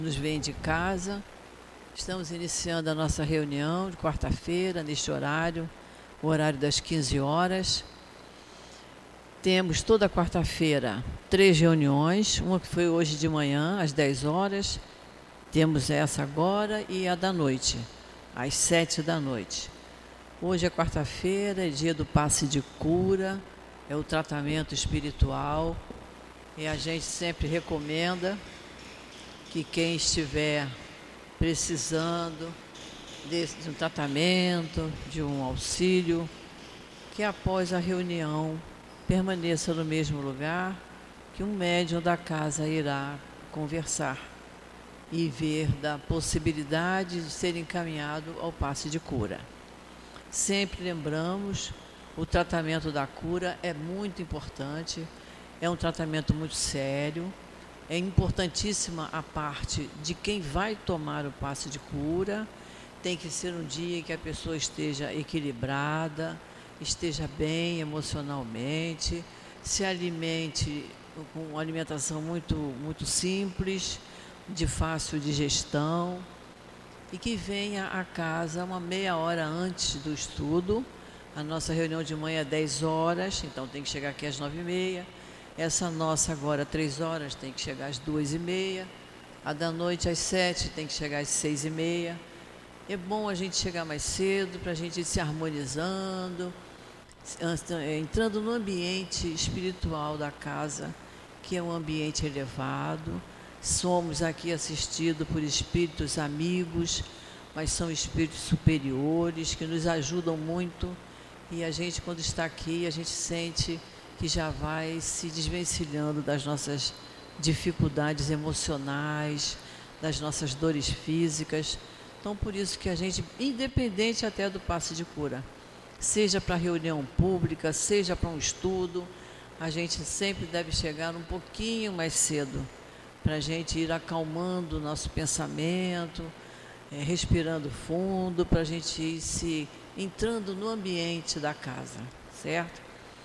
Nos vem de casa. Estamos iniciando a nossa reunião de quarta-feira, neste horário, o horário das 15 horas. Temos toda quarta-feira 3 reuniões, uma que foi hoje de manhã, às 10 horas. Temos essa agora e a da noite, às 7 da noite. Hoje é quarta-feira, é dia do passe de cura, é o tratamento espiritual. E a gente sempre recomenda que quem estiver precisando de um tratamento, de um auxílio, que após a reunião permaneça no mesmo lugar, que um médium da casa irá conversar e ver da possibilidade de ser encaminhado ao passe de cura. Sempre lembramos, o tratamento da cura é muito importante, é um tratamento muito sério. É importantíssima a parte de quem vai tomar o passe de cura. Tem que ser um dia em que a pessoa esteja equilibrada, esteja bem emocionalmente, se alimente com uma alimentação muito simples, de fácil digestão, e que venha a casa uma meia hora antes do estudo. A nossa reunião de manhã é 10 horas, então tem que chegar aqui às 9h30. Essa nossa agora, 3 horas, tem que chegar às 2h30. A da noite, às 7, tem que chegar às 6h30. É bom a gente chegar mais cedo, para a gente ir se harmonizando, entrando no ambiente espiritual da casa, que é um ambiente elevado. Somos aqui assistidos por espíritos amigos, mas são espíritos superiores, que nos ajudam muito. E a gente, quando está aqui, a gente sente que já vai se desvencilhando das nossas dificuldades emocionais, das nossas dores físicas. Então, por isso que a gente, independente até do passe de cura, seja para reunião pública, seja para um estudo, a gente sempre deve chegar um pouquinho mais cedo, para a gente ir acalmando o nosso pensamento, respirando fundo, para a gente ir se entrando no ambiente da casa, certo?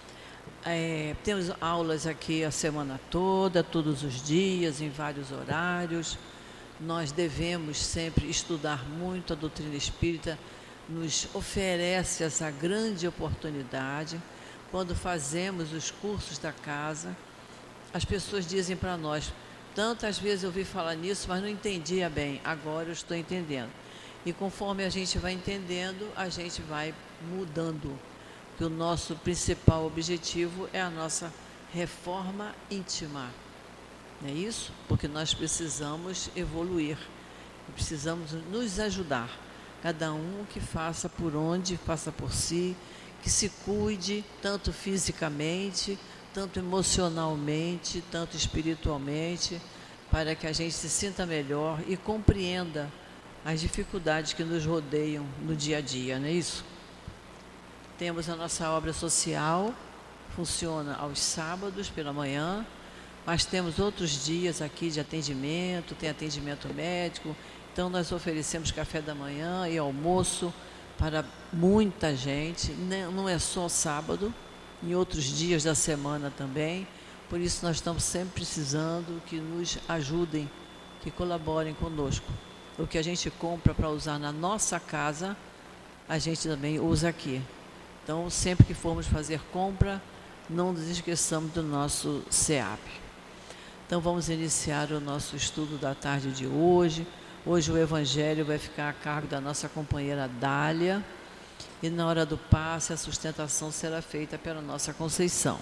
Temos aulas aqui a semana toda, todos os dias, em vários horários. Nós devemos sempre estudar muito. A doutrina espírita nos oferece essa grande oportunidade. Quando fazemos os cursos da casa, as pessoas dizem para nós: tantas vezes eu ouvi falar nisso, mas não entendia bem, agora eu estou entendendo. E conforme a gente vai entendendo, a gente vai mudando. Que o nosso principal objetivo é a nossa reforma íntima. Não é isso? Porque nós precisamos evoluir, precisamos nos ajudar. Cada um que faça por onde, faça por si, que se cuide tanto fisicamente, tanto emocionalmente, tanto espiritualmente, para que a gente se sinta melhor e compreenda as dificuldades que nos rodeiam no dia a dia, não é isso? Temos a nossa obra social, funciona aos sábados pela manhã, mas temos outros dias aqui de atendimento, tem atendimento médico, então nós oferecemos café da manhã e almoço para muita gente, não é só sábado, em outros dias da semana também, por isso nós estamos sempre precisando que nos ajudem, que colaborem conosco. O que a gente compra para usar na nossa casa, a gente também usa aqui. Então, sempre que formos fazer compra, não nos esqueçamos do nosso SEAP. Então, vamos iniciar o nosso estudo da tarde de hoje. Hoje o Evangelho vai ficar a cargo da nossa companheira Dália. E na hora do passe, a sustentação será feita pela nossa Conceição.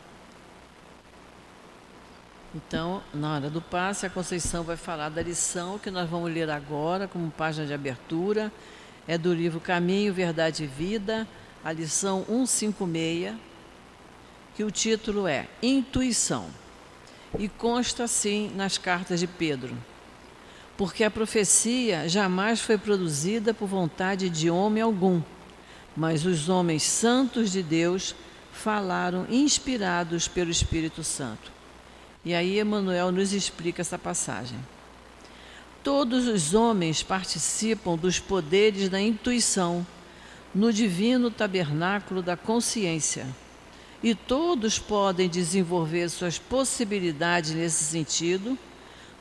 Então, na hora do passe, a Conceição vai falar da lição que nós vamos ler agora, como página de abertura. É do livro Caminho, Verdade e Vida, a lição 156, que o título é Intuição, e consta assim nas cartas de Pedro: porque a profecia jamais foi produzida por vontade de homem algum, mas os homens santos de Deus falaram inspirados pelo Espírito Santo. E aí Emmanuel nos explica essa passagem. Todos os homens participam dos poderes da intuição, no divino tabernáculo da consciência, e todos podem desenvolver suas possibilidades nesse sentido,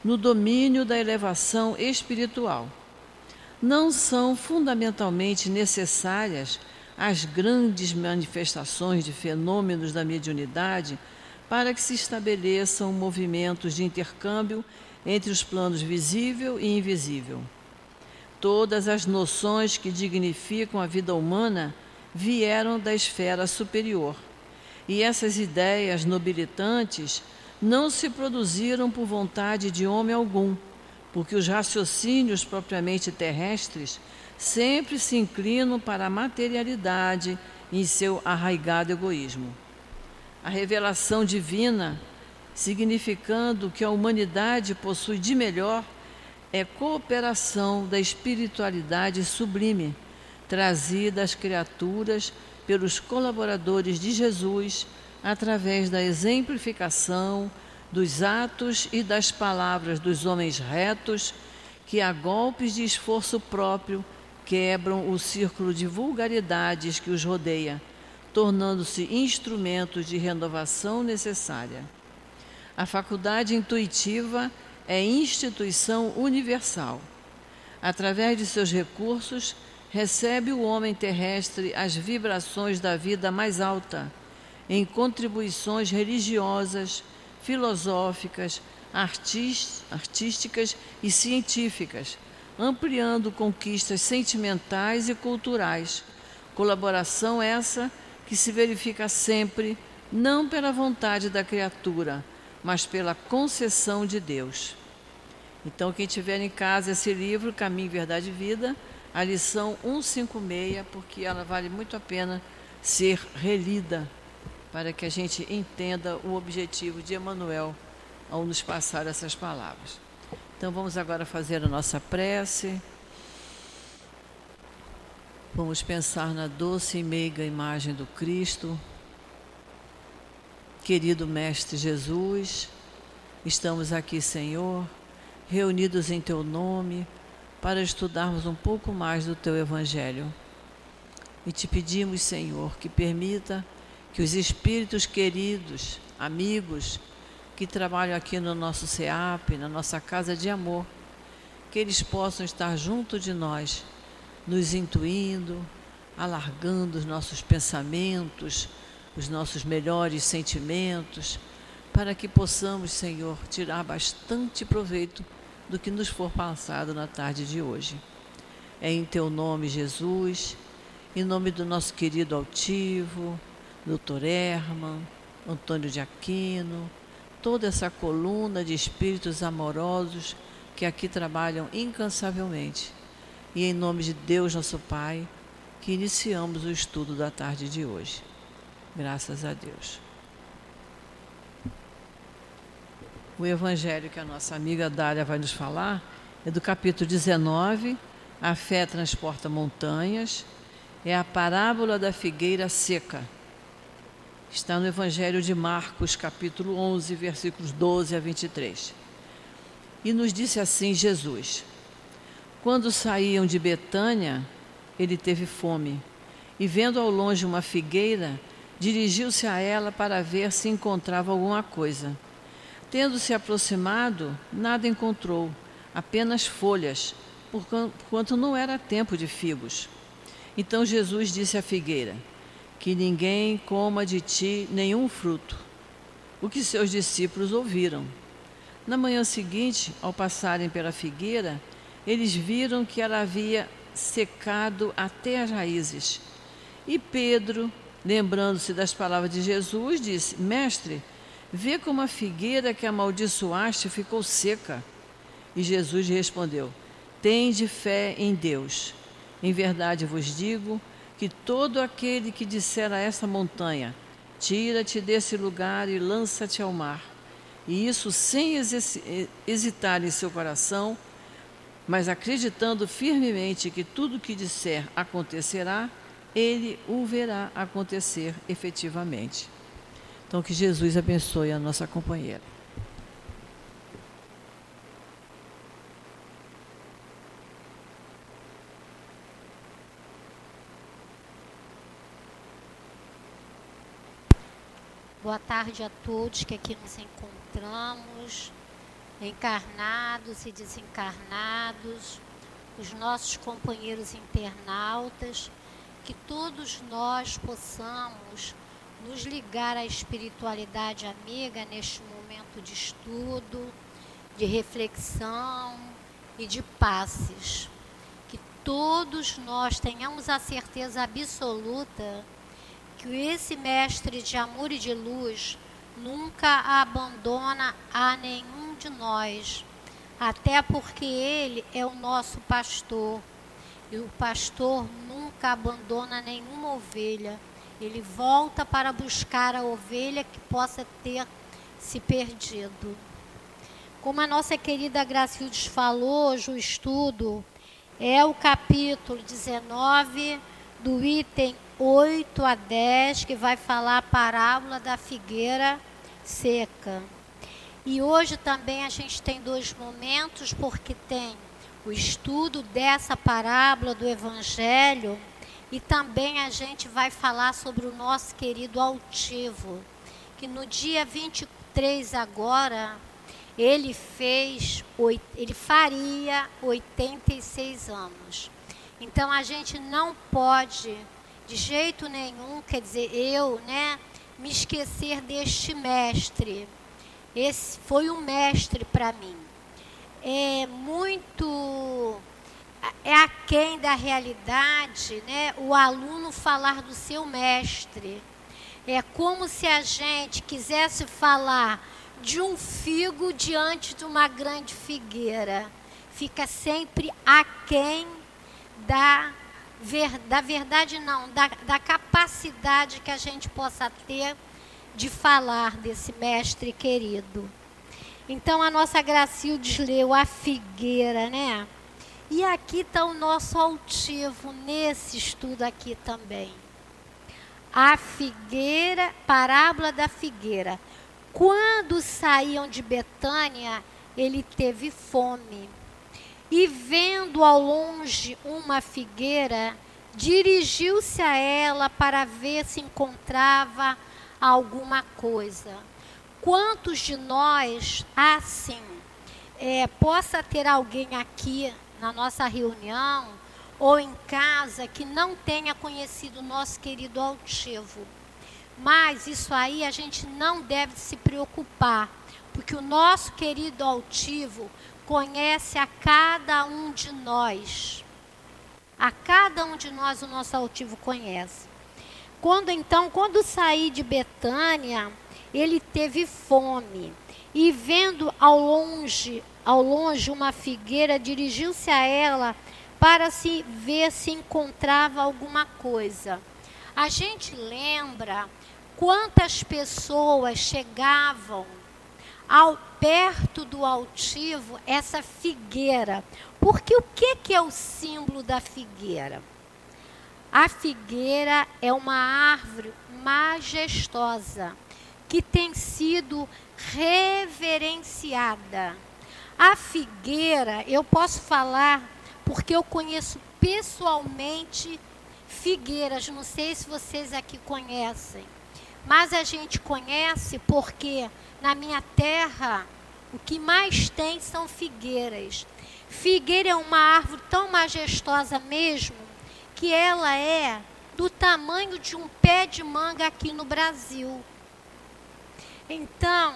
no domínio da elevação espiritual. Não são fundamentalmente necessárias as grandes manifestações de fenômenos da mediunidade para que se estabeleçam movimentos de intercâmbio entre os planos visível e invisível. Todas as noções que dignificam a vida humana vieram da esfera superior, e essas ideias nobilitantes não se produziram por vontade de homem algum, porque os raciocínios propriamente terrestres sempre se inclinam para a materialidade em seu arraigado egoísmo. A revelação divina, significando que a humanidade possui de melhor, é cooperação da espiritualidade sublime, trazida às criaturas pelos colaboradores de Jesus, através da exemplificação dos atos e das palavras dos homens retos, que a golpes de esforço próprio quebram o círculo de vulgaridades que os rodeia, tornando-se instrumentos de renovação necessária. A faculdade intuitiva é instituição universal. Através de seus recursos, recebe o homem terrestre as vibrações da vida mais alta, em contribuições religiosas, filosóficas, artísticas e científicas, ampliando conquistas sentimentais e culturais. Colaboração essa que se verifica sempre, não pela vontade da criatura, mas pela concessão de Deus. Então, quem tiver em casa esse livro, Caminho, Verdade e Vida, a lição 156, porque ela vale muito a pena ser relida, para que a gente entenda o objetivo de Emmanuel ao nos passar essas palavras. Então, vamos agora fazer a nossa prece. Vamos pensar na doce e meiga imagem do Cristo. Querido Mestre Jesus, estamos aqui, Senhor, reunidos em Teu nome, para estudarmos um pouco mais do Teu Evangelho. E te pedimos, Senhor, que permita que os espíritos queridos, amigos, que trabalham aqui no nosso SEAP, na nossa casa de amor, que eles possam estar junto de nós, nos intuindo, alargando os nossos pensamentos, os nossos melhores sentimentos, para que possamos, Senhor, tirar bastante proveito do que nos for passado na tarde de hoje. É em Teu nome, Jesus, em nome do nosso querido altivo, Dr. Herman, Antônio de Aquino, toda essa coluna de espíritos amorosos que aqui trabalham incansavelmente. E em nome de Deus, nosso Pai, que iniciamos o estudo da tarde de hoje. Graças a Deus. O evangelho que a nossa amiga Dália vai nos falar é do capítulo 19, A Fé Transporta Montanhas, é a parábola da figueira seca. Está no Evangelho de Marcos, capítulo 11, versículos 12 a 23. E nos disse assim Jesus: quando saíam de Betânia, ele teve fome, e vendo ao longe uma figueira, dirigiu-se a ela para ver se encontrava alguma coisa. Tendo-se aproximado, nada encontrou, apenas folhas, porquanto não era tempo de figos. Então Jesus disse à figueira: que ninguém coma de ti nenhum fruto. O que seus discípulos ouviram. Na manhã seguinte, ao passarem pela figueira, eles viram que ela havia secado até as raízes. E Pedro, lembrando-se das palavras de Jesus, disse: Mestre, vê como a figueira que amaldiçoaste ficou seca. E Jesus respondeu: tende fé em Deus. Em verdade vos digo que todo aquele que disser a esta montanha: tira-te desse lugar e lança-te ao mar, e isso sem hesitar em seu coração, mas acreditando firmemente que tudo o que disser acontecerá, ele o verá acontecer efetivamente. Então, que Jesus abençoe a nossa companheira. Boa tarde a todos que aqui nos encontramos encarnados e desencarnados, os nossos companheiros internautas, que todos nós possamos nos ligar à espiritualidade amiga neste momento de estudo, de reflexão e de passes. Que todos nós tenhamos a certeza absoluta que esse mestre de amor e de luz nunca abandona a nenhum de nós, até porque ele é o nosso pastor. E o pastor nunca abandona nenhuma ovelha. Ele volta para buscar a ovelha que possa ter se perdido. Como a nossa querida Gracildes falou, hoje o estudo é o capítulo 19, do item 8 a 10, que vai falar a parábola da figueira seca. E hoje também a gente tem 2 momentos, porque tem o estudo dessa parábola do Evangelho e também a gente vai falar sobre o nosso querido altivo, que no dia 23 agora, ele faria 86 anos. Então a gente não pode, de jeito nenhum, quer dizer, eu, me esquecer deste mestre. Esse foi um mestre para mim. É aquém da realidade, o aluno falar do seu mestre. É como se a gente quisesse falar de um figo diante de uma grande figueira. Fica sempre aquém da verdade, não, da capacidade que a gente possa ter de falar desse mestre querido. Então a nossa Gracildes leu a figueira, E aqui está o nosso altivo nesse estudo aqui também. A figueira, parábola da figueira. Quando saíam de Betânia, ele teve fome. E vendo ao longe uma figueira, dirigiu-se a ela para ver se encontrava alguma coisa. Quantos de nós, assim, possa ter alguém aqui na nossa reunião ou em casa que não tenha conhecido o nosso querido altivo? Mas isso aí a gente não deve se preocupar, porque o nosso querido altivo conhece a cada um de nós. A cada um de nós o nosso altivo conhece. Quando saí de Betânia, ele teve fome. E vendo ao longe uma figueira, dirigiu-se a ela para ver se encontrava alguma coisa. A gente lembra quantas pessoas chegavam perto do altivo, essa figueira. Porque o que é o símbolo da figueira? A figueira é uma árvore majestosa que tem sido reverenciada. A figueira, eu posso falar porque eu conheço pessoalmente figueiras, não sei se vocês aqui conhecem, mas a gente conhece porque na minha terra o que mais tem são figueiras. Figueira é uma árvore tão majestosa mesmo que ela é do tamanho de um pé de manga aqui no Brasil. Então,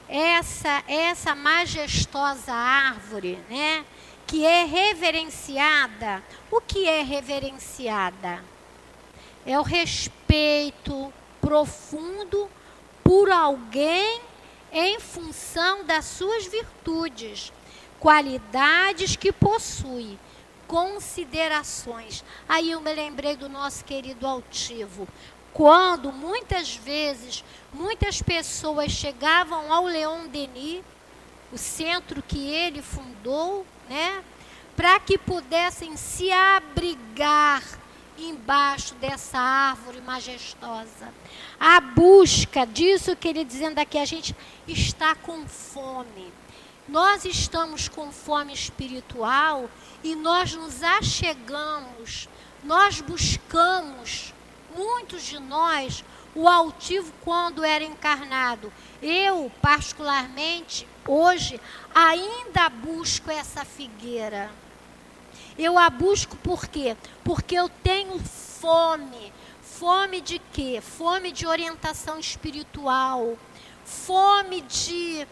essa majestosa árvore, que é reverenciada. O que é reverenciada? É o respeito profundo por alguém em função das suas virtudes, qualidades que possui, considerações. Aí eu me lembrei do nosso querido altivo. Quando muitas vezes, muitas pessoas chegavam ao Leon Denis, o centro que ele fundou, para que pudessem se abrigar embaixo dessa árvore majestosa. A busca disso que ele dizendo aqui, a gente está com fome. Nós estamos com fome espiritual e nós nos achegamos, nós buscamos, muitos de nós, o altivo quando era encarnado. Eu, particularmente, hoje, ainda busco essa figueira. Eu a busco por quê? Porque eu tenho fome. Fome de quê? Fome de orientação espiritual. Fome de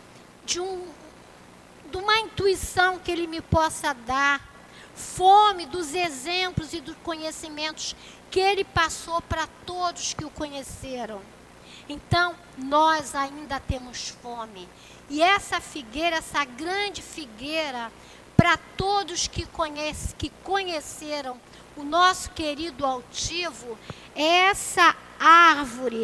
uma intuição que Ele me possa dar. Fome dos exemplos e dos conhecimentos que Ele passou para todos que o conheceram. Então, nós ainda temos fome. E essa figueira, essa grande figueira, para todos que conheceram o nosso querido altivo, é essa árvore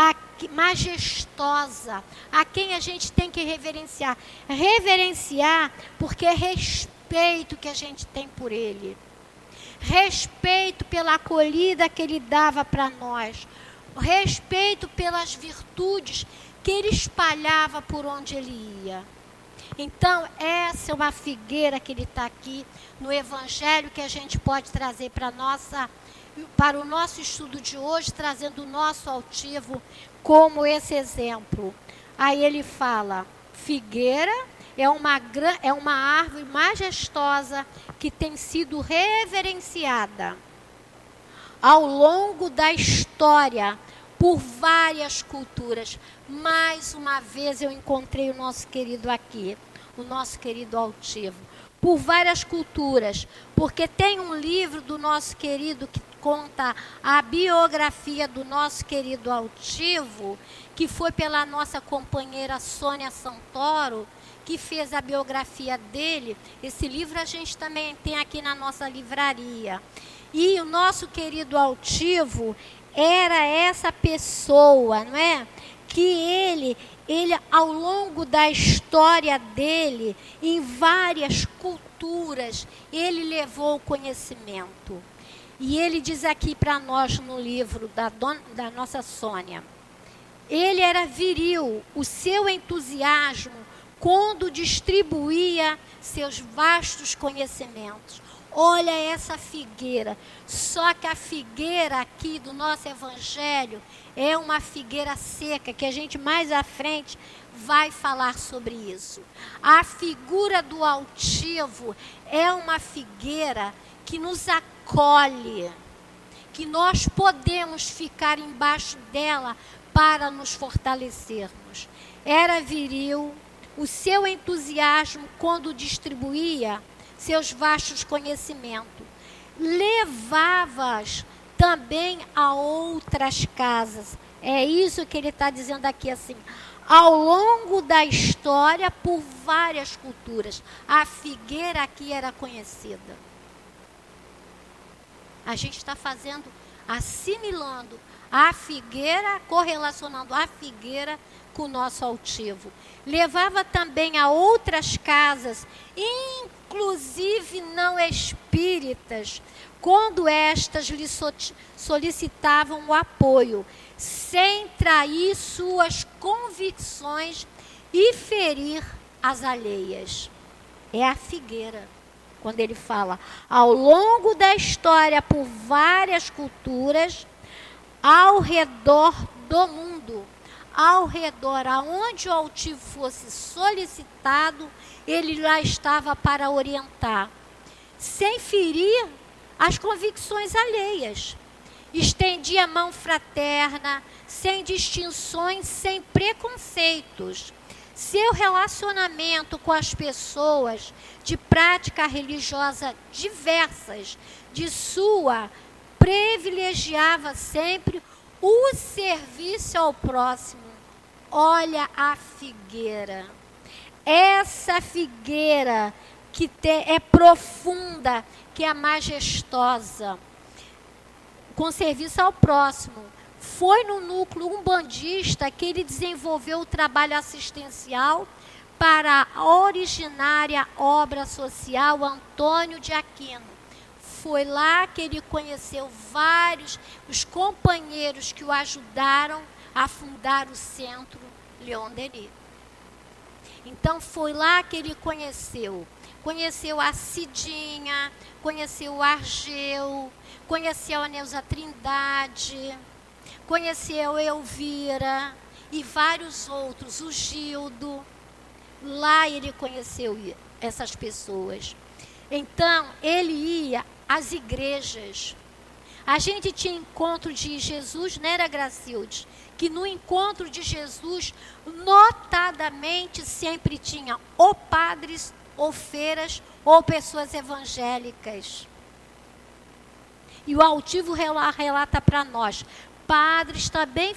majestosa, a quem a gente tem que reverenciar. Reverenciar porque é respeito que a gente tem por ele. Respeito pela acolhida que ele dava para nós. Respeito pelas virtudes que ele espalhava por onde ele ia. Então, essa é uma figueira que ele está aqui no Evangelho, que a gente pode trazer para o nosso estudo de hoje, trazendo o nosso altivo como esse exemplo. Aí ele fala, figueira é uma árvore majestosa que tem sido reverenciada ao longo da história por várias culturas. Mais uma vez eu encontrei o nosso querido aqui, o nosso querido altivo. Por várias culturas, porque tem um livro do nosso querido que conta a biografia do nosso querido altivo, que foi pela nossa companheira Sônia Santoro, que fez a biografia dele. Esse livro a gente também tem aqui na nossa livraria. E o nosso querido altivo era essa pessoa, não é? Que ele ao longo da história dele, em várias culturas, ele levou o conhecimento. E ele diz aqui para nós no livro da nossa Sônia, ele era viril, o seu entusiasmo quando distribuía seus vastos conhecimentos. Olha essa figueira, só que a figueira aqui do nosso Evangelho é uma figueira seca, que a gente mais à frente vai falar sobre isso. A figura do altivo é uma figueira que nos acolhe, que nós podemos ficar embaixo dela para nos fortalecermos. Era viril, o seu entusiasmo quando distribuía seus vastos conhecimentos. Levava-as também a outras casas. É isso que ele está dizendo aqui, assim. Ao longo da história, por várias culturas, a figueira aqui era conhecida. A gente está assimilando a figueira, correlacionando a figueira com o nosso altivo. Levava também a outras casas, inclusive não espíritas, quando estas lhe solicitavam o apoio, sem trair suas convicções e ferir as alheias. É a figueira, quando ele fala, ao longo da história, por várias culturas, ao redor do mundo, ao redor, aonde o altivo fosse solicitado, ele lá estava para orientar, sem ferir as convicções alheias. Estendia a mão fraterna, sem distinções, sem preconceitos. Seu relacionamento com as pessoas de prática religiosa diversas, de sua, privilegiava sempre o serviço ao próximo. Olha a figueira. Essa figueira que é profunda, que é majestosa, com serviço ao próximo. Foi no núcleo umbandista que ele desenvolveu o trabalho assistencial para a originária obra social Antônio de Aquino. Foi lá que ele conheceu os companheiros que o ajudaram a fundar o Centro Leon Denis. Então, foi lá que ele conheceu a Cidinha, conheceu o Argeu, conheceu a Neuza Trindade, conheceu Elvira e vários outros, o Gildo. Lá ele conheceu essas pessoas. Então, ele ia às igrejas. A gente tinha encontro de Jesus, não era, Gracilde? Que no encontro de Jesus, notadamente, sempre tinha ou padres, ou feiras, ou pessoas evangélicas. E o altivo relata para nós, padres também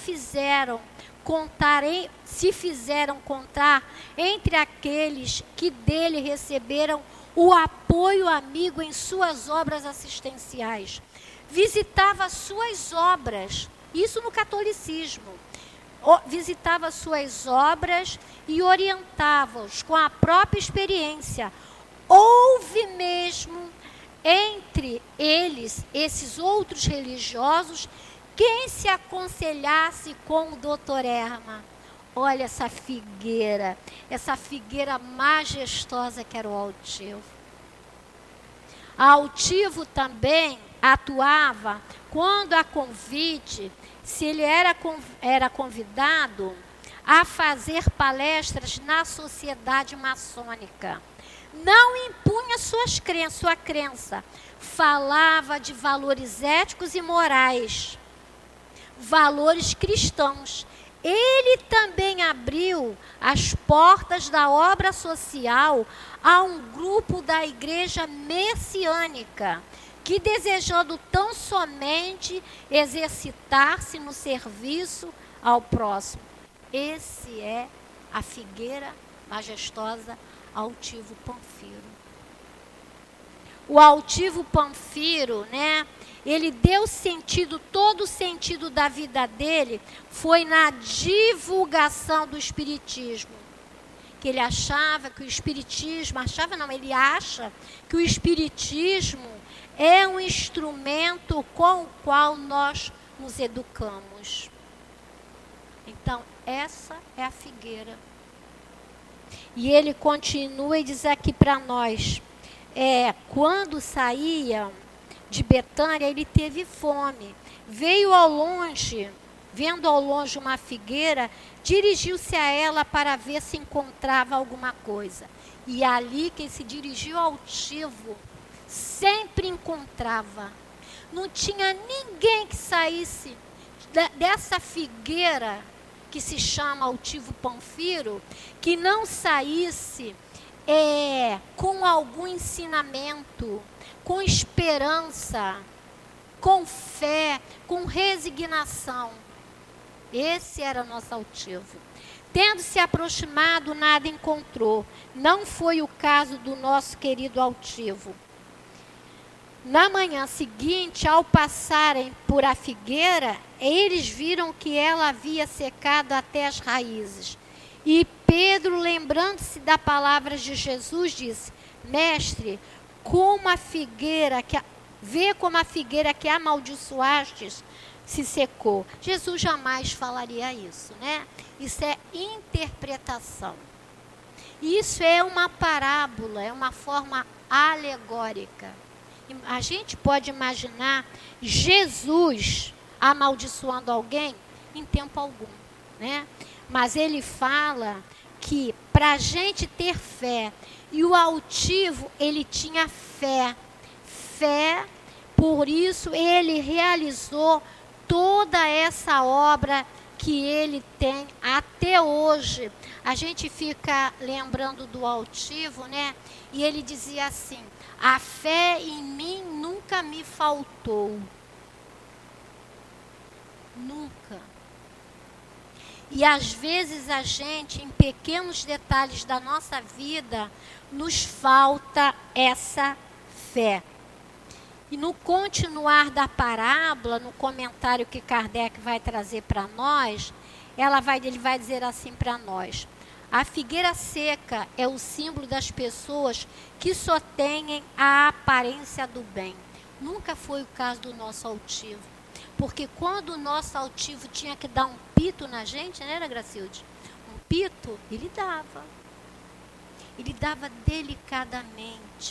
se fizeram contar entre aqueles que dele receberam o apoio amigo em suas obras assistenciais. Visitava suas obras, isso no catolicismo, visitava suas obras e orientava-os com a própria experiência. Houve mesmo entre eles, esses outros religiosos, quem se aconselhasse com o doutor Erma. Olha essa figueira majestosa que era o altivo. Altivo também atuava quando a convite, se ele era convidado a fazer palestras na sociedade maçônica. Não impunha sua crença, falava de valores éticos e morais, valores cristãos. Ele também abriu as portas da obra social a um grupo da igreja messiânica, que desejando tão somente exercitar-se no serviço ao próximo. Esse é a figueira majestosa Altivo Panfiro. O Altivo Panfiro, né? Ele deu sentido, todo o sentido da vida dele foi na divulgação do espiritismo. Que ele achava que o espiritismo, ele acha que o espiritismo é um instrumento com o qual nós nos educamos. Então, essa é a figueira. E ele continua e diz aqui para nós, quando saía de Betânia, ele teve fome. Veio ao longe, vendo ao longe uma figueira, dirigiu-se a ela para ver se encontrava alguma coisa. E ali que se dirigiu ao altivo, sempre encontrava. Não tinha ninguém que saísse dessa figueira que se chama Altivo Panfiro, que não saísse com algum ensinamento, com esperança, com fé, com resignação. Esse era nosso altivo. Tendo se aproximado, nada encontrou. Não foi o caso do nosso querido altivo. Na manhã seguinte, ao passarem por a figueira, eles viram que ela havia secado até as raízes. E Pedro, lembrando-se da palavra de Jesus, disse: Mestre, vê como a figueira que amaldiçoastes se secou. Jesus jamais falaria isso, né? Isso é interpretação. Isso é uma parábola, é uma forma alegórica. A gente pode imaginar Jesus amaldiçoando alguém em tempo algum, né? Mas ele fala que para a gente ter fé, e o altivo, ele tinha fé, por isso ele realizou toda essa obra que ele tem até hoje. A gente fica lembrando do altivo, né? E ele dizia assim: a fé em mim nunca me faltou. Nunca. E às vezes a gente, em pequenos detalhes da nossa vida, nos falta essa fé. E no continuar da parábola, no comentário que Kardec vai trazer para nós, ele vai dizer assim para nós: a figueira seca é o símbolo das pessoas que só têm a aparência do bem. Nunca foi o caso do nosso altivo. Porque quando o nosso altivo tinha que dar um pito na gente, né, Gracilde? Um pito, ele dava. Ele dava delicadamente,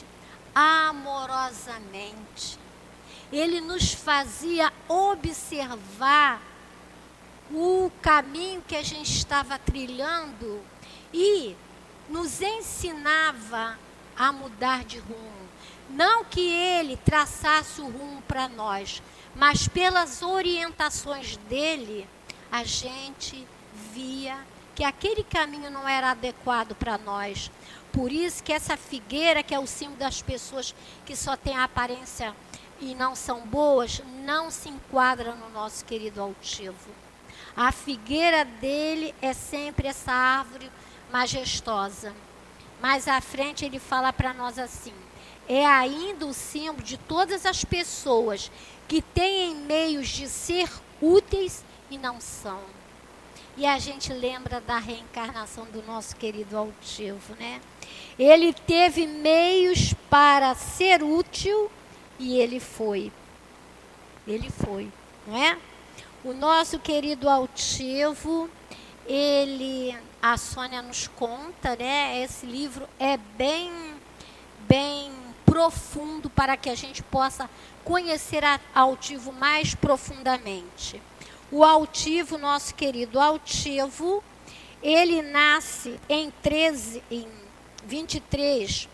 amorosamente. Ele nos fazia observar o caminho que a gente estava trilhando e nos ensinava a mudar de rumo. Não que ele traçasse o rumo para nós, mas pelas orientações dele, a gente via que aquele caminho não era adequado para nós. Por isso que essa figueira, que é o símbolo das pessoas que só têm a aparência e não são boas, não se enquadra no nosso querido altivo. A figueira dele é sempre essa árvore majestosa. Mais à frente ele fala para nós assim: é ainda o símbolo de todas as pessoas que têm meios de ser úteis e não são. E a gente lembra da reencarnação do nosso querido altivo, né? Ele teve meios para ser útil e ele foi. Ele foi, não é? O nosso querido altivo, a Sônia nos conta, né? Esse livro é bem profundo para que a gente possa conhecer altivo mais profundamente. O altivo, nosso querido altivo, ele nasce em 23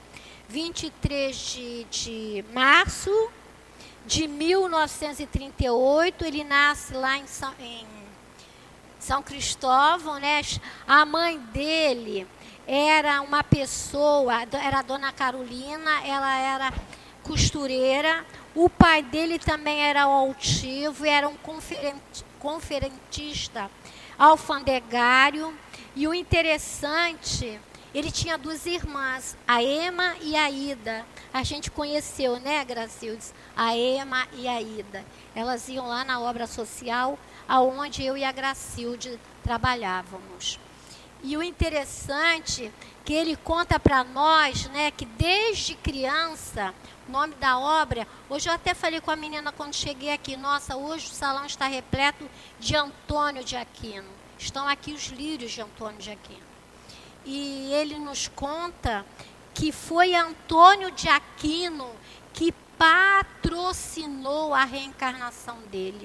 de março de 1938. Ele nasce lá em São Cristóvão, né? A mãe dele era uma pessoa, era a dona Carolina, ela era costureira. O pai dele também era altivo, era um conferentista alfandegário. E o interessante, ele tinha duas irmãs, a Ema e a Ida. A gente conheceu, né, Gracildes? A Ema e a Ida. Elas iam lá na obra social, aonde eu e a Gracilde trabalhávamos. E o interessante que ele conta para nós, né, que desde criança, o nome da obra, hoje eu até falei com a menina quando cheguei aqui, nossa, hoje o salão está repleto de Antônio de Aquino. Estão aqui os lírios de Antônio de Aquino. E ele nos conta que foi Antônio de Aquino que patrocinou a reencarnação dele.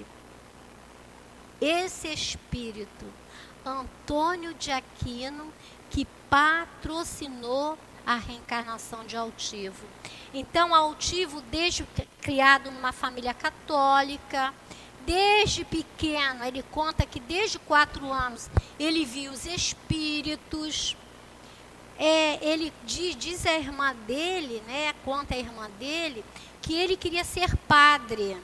Esse espírito, Antônio de Aquino, que patrocinou a reencarnação de altivo. Então, altivo, desde criado numa família católica, desde pequeno, ele conta que desde 4 anos ele viu os espíritos. Ele diz a irmã dele, né, conta a irmã dele, que ele queria ser padre.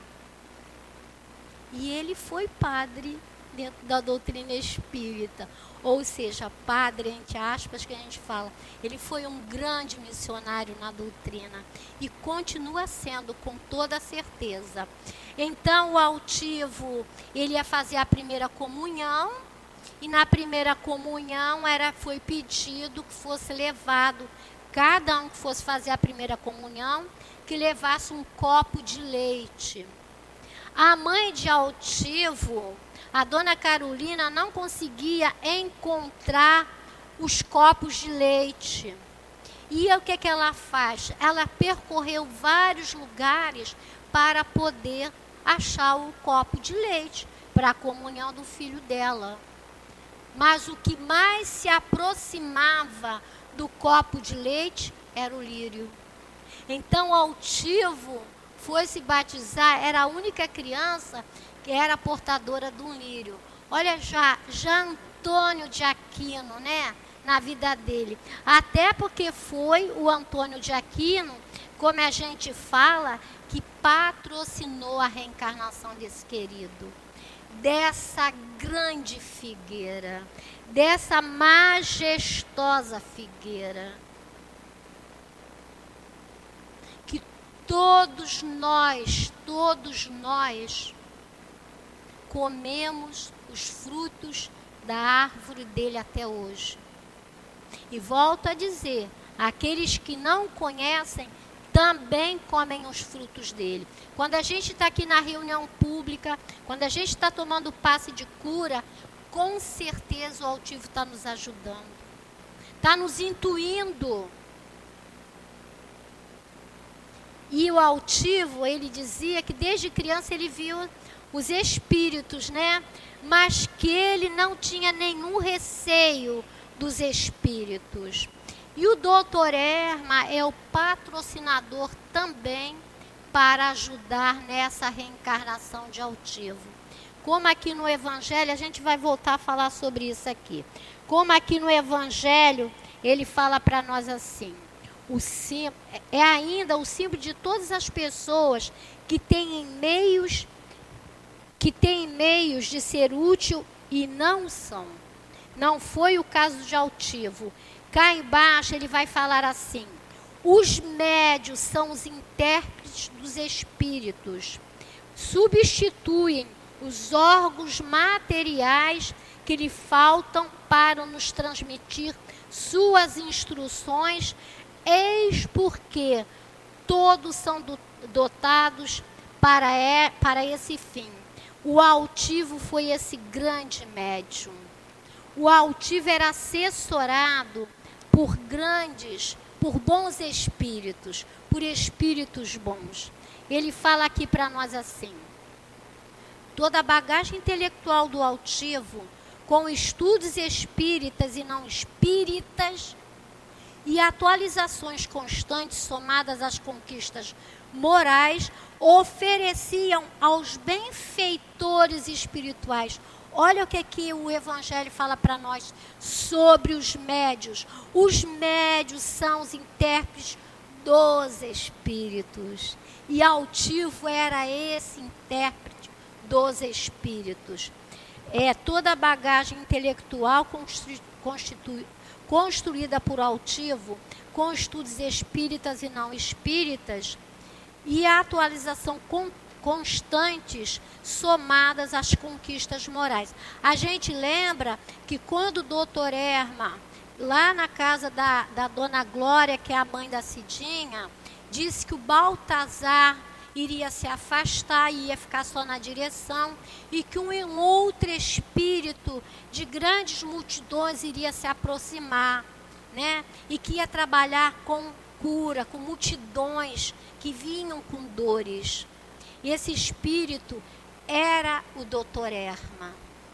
E ele foi padre dentro da doutrina espírita. Ou seja, padre, entre aspas, que a gente fala. Ele foi um grande missionário na doutrina. E continua sendo, com toda certeza. Então, o altivo, ele ia fazer a primeira comunhão. E na primeira comunhão foi pedido que fosse levado, cada um que fosse fazer a primeira comunhão, que levasse um copo de leite. A mãe de altivo, a dona Carolina, não conseguia encontrar os copos de leite. E o que ela faz? Ela percorreu vários lugares para poder achar o copo de leite para a comunhão do filho dela. Mas o que mais se aproximava do copo de leite era o lírio. Então, o altivo foi se batizar, era a única criança que era portadora de um lírio. Olha já Antônio de Aquino, né, na vida dele. Até porque foi o Antônio de Aquino, como a gente fala, que patrocinou a reencarnação desse querido. Dessa grande figueira, dessa majestosa figueira, que todos nós comemos os frutos da árvore dele até hoje. E volto a dizer, aqueles que não conhecem também comem os frutos dele. Quando a gente está aqui na reunião pública, quando a gente está tomando passe de cura, com certeza o altivo está nos ajudando, está nos intuindo. E o altivo, ele dizia que desde criança ele viu os espíritos, né? mas que ele não tinha nenhum receio dos espíritos. E o Dr. Erma é o patrocinador também para ajudar nessa reencarnação de altivo. Como aqui no Evangelho, a gente vai voltar a falar sobre isso aqui. Como aqui no Evangelho, ele fala para nós assim, é ainda o símbolo de todas as pessoas que têm meios de ser útil e não são. Não foi o caso de altivo. Cá embaixo ele vai falar assim, os médios são os intérpretes dos espíritos, substituem os órgãos materiais que lhe faltam para nos transmitir suas instruções, eis porque todos são dotados para esse fim. O altivo foi esse grande médium. O altivo era assessorado por bons espíritos, por espíritos bons. Ele fala aqui para nós assim, toda a bagagem intelectual do altivo, com estudos espíritas e não espíritas, e atualizações constantes somadas às conquistas morais, ofereciam aos benfeitores espirituais. Olha o que aqui o Evangelho fala para nós sobre os médios. Os médios são os intérpretes dos espíritos. E altivo era esse intérprete dos espíritos. Toda a bagagem intelectual construída por altivo, com estudos espíritas e não espíritas, e a atualização constantes somadas às conquistas morais. A gente lembra que quando o Dr. Erma, lá na casa da Dona Glória, que é a mãe da Cidinha, disse que o Baltazar iria se afastar e ia ficar só na direção, e que um outro espírito de grandes multidões iria se aproximar, né? E que ia trabalhar com cura, com multidões que vinham com dores. E esse espírito era o Dr. Erma.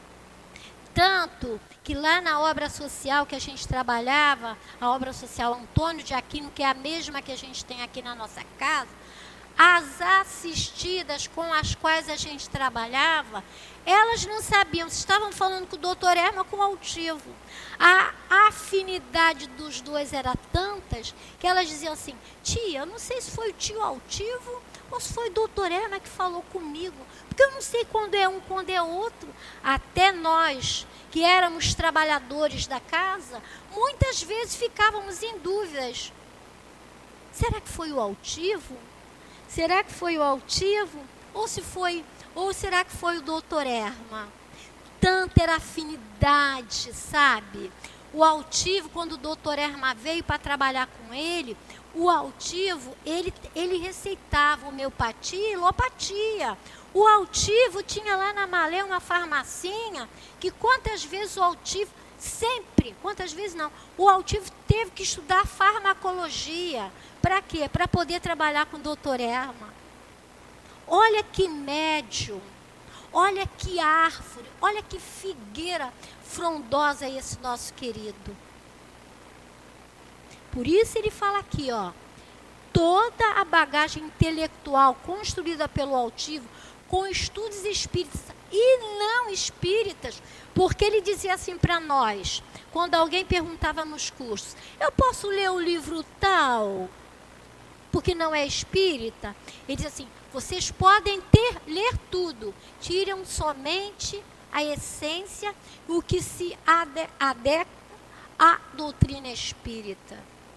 Tanto que lá na obra social que a gente trabalhava, a obra social Antônio de Aquino, que é a mesma que a gente tem aqui na nossa casa, as assistidas com as quais a gente trabalhava, elas não sabiam se estavam falando com o Dr. Erma ou com o altivo. A afinidade dos dois era tantas que elas diziam assim, tia, eu não sei se foi o tio altivo ou se foi o Dr. Erma que falou comigo, porque eu não sei quando é um, quando é outro. Até nós, que éramos trabalhadores da casa, muitas vezes ficávamos em dúvidas. Será que foi o altivo? Será que foi o altivo? Ou será que foi o Dr. Erma? Tanta era afinidade, sabe? O altivo, quando o Dr. Erma veio para trabalhar com ele, o altivo, ele receitava homeopatia e alopatia. O altivo tinha lá na Malé uma farmacinha que quantas vezes o altivo, quantas vezes não, o altivo teve que estudar farmacologia. Para quê? Para poder trabalhar com o Dr. Erma. Olha que médium, olha que árvore, olha que figueira frondosa esse nosso querido. Por isso ele fala aqui, toda a bagagem intelectual construída pelo altivo, com estudos espíritas e não espíritas, porque ele dizia assim para nós, quando alguém perguntava nos cursos, eu posso ler o livro tal, porque não é espírita? Ele diz assim, vocês podem ler tudo, tiram somente a essência, o que se adequa à doutrina espírita.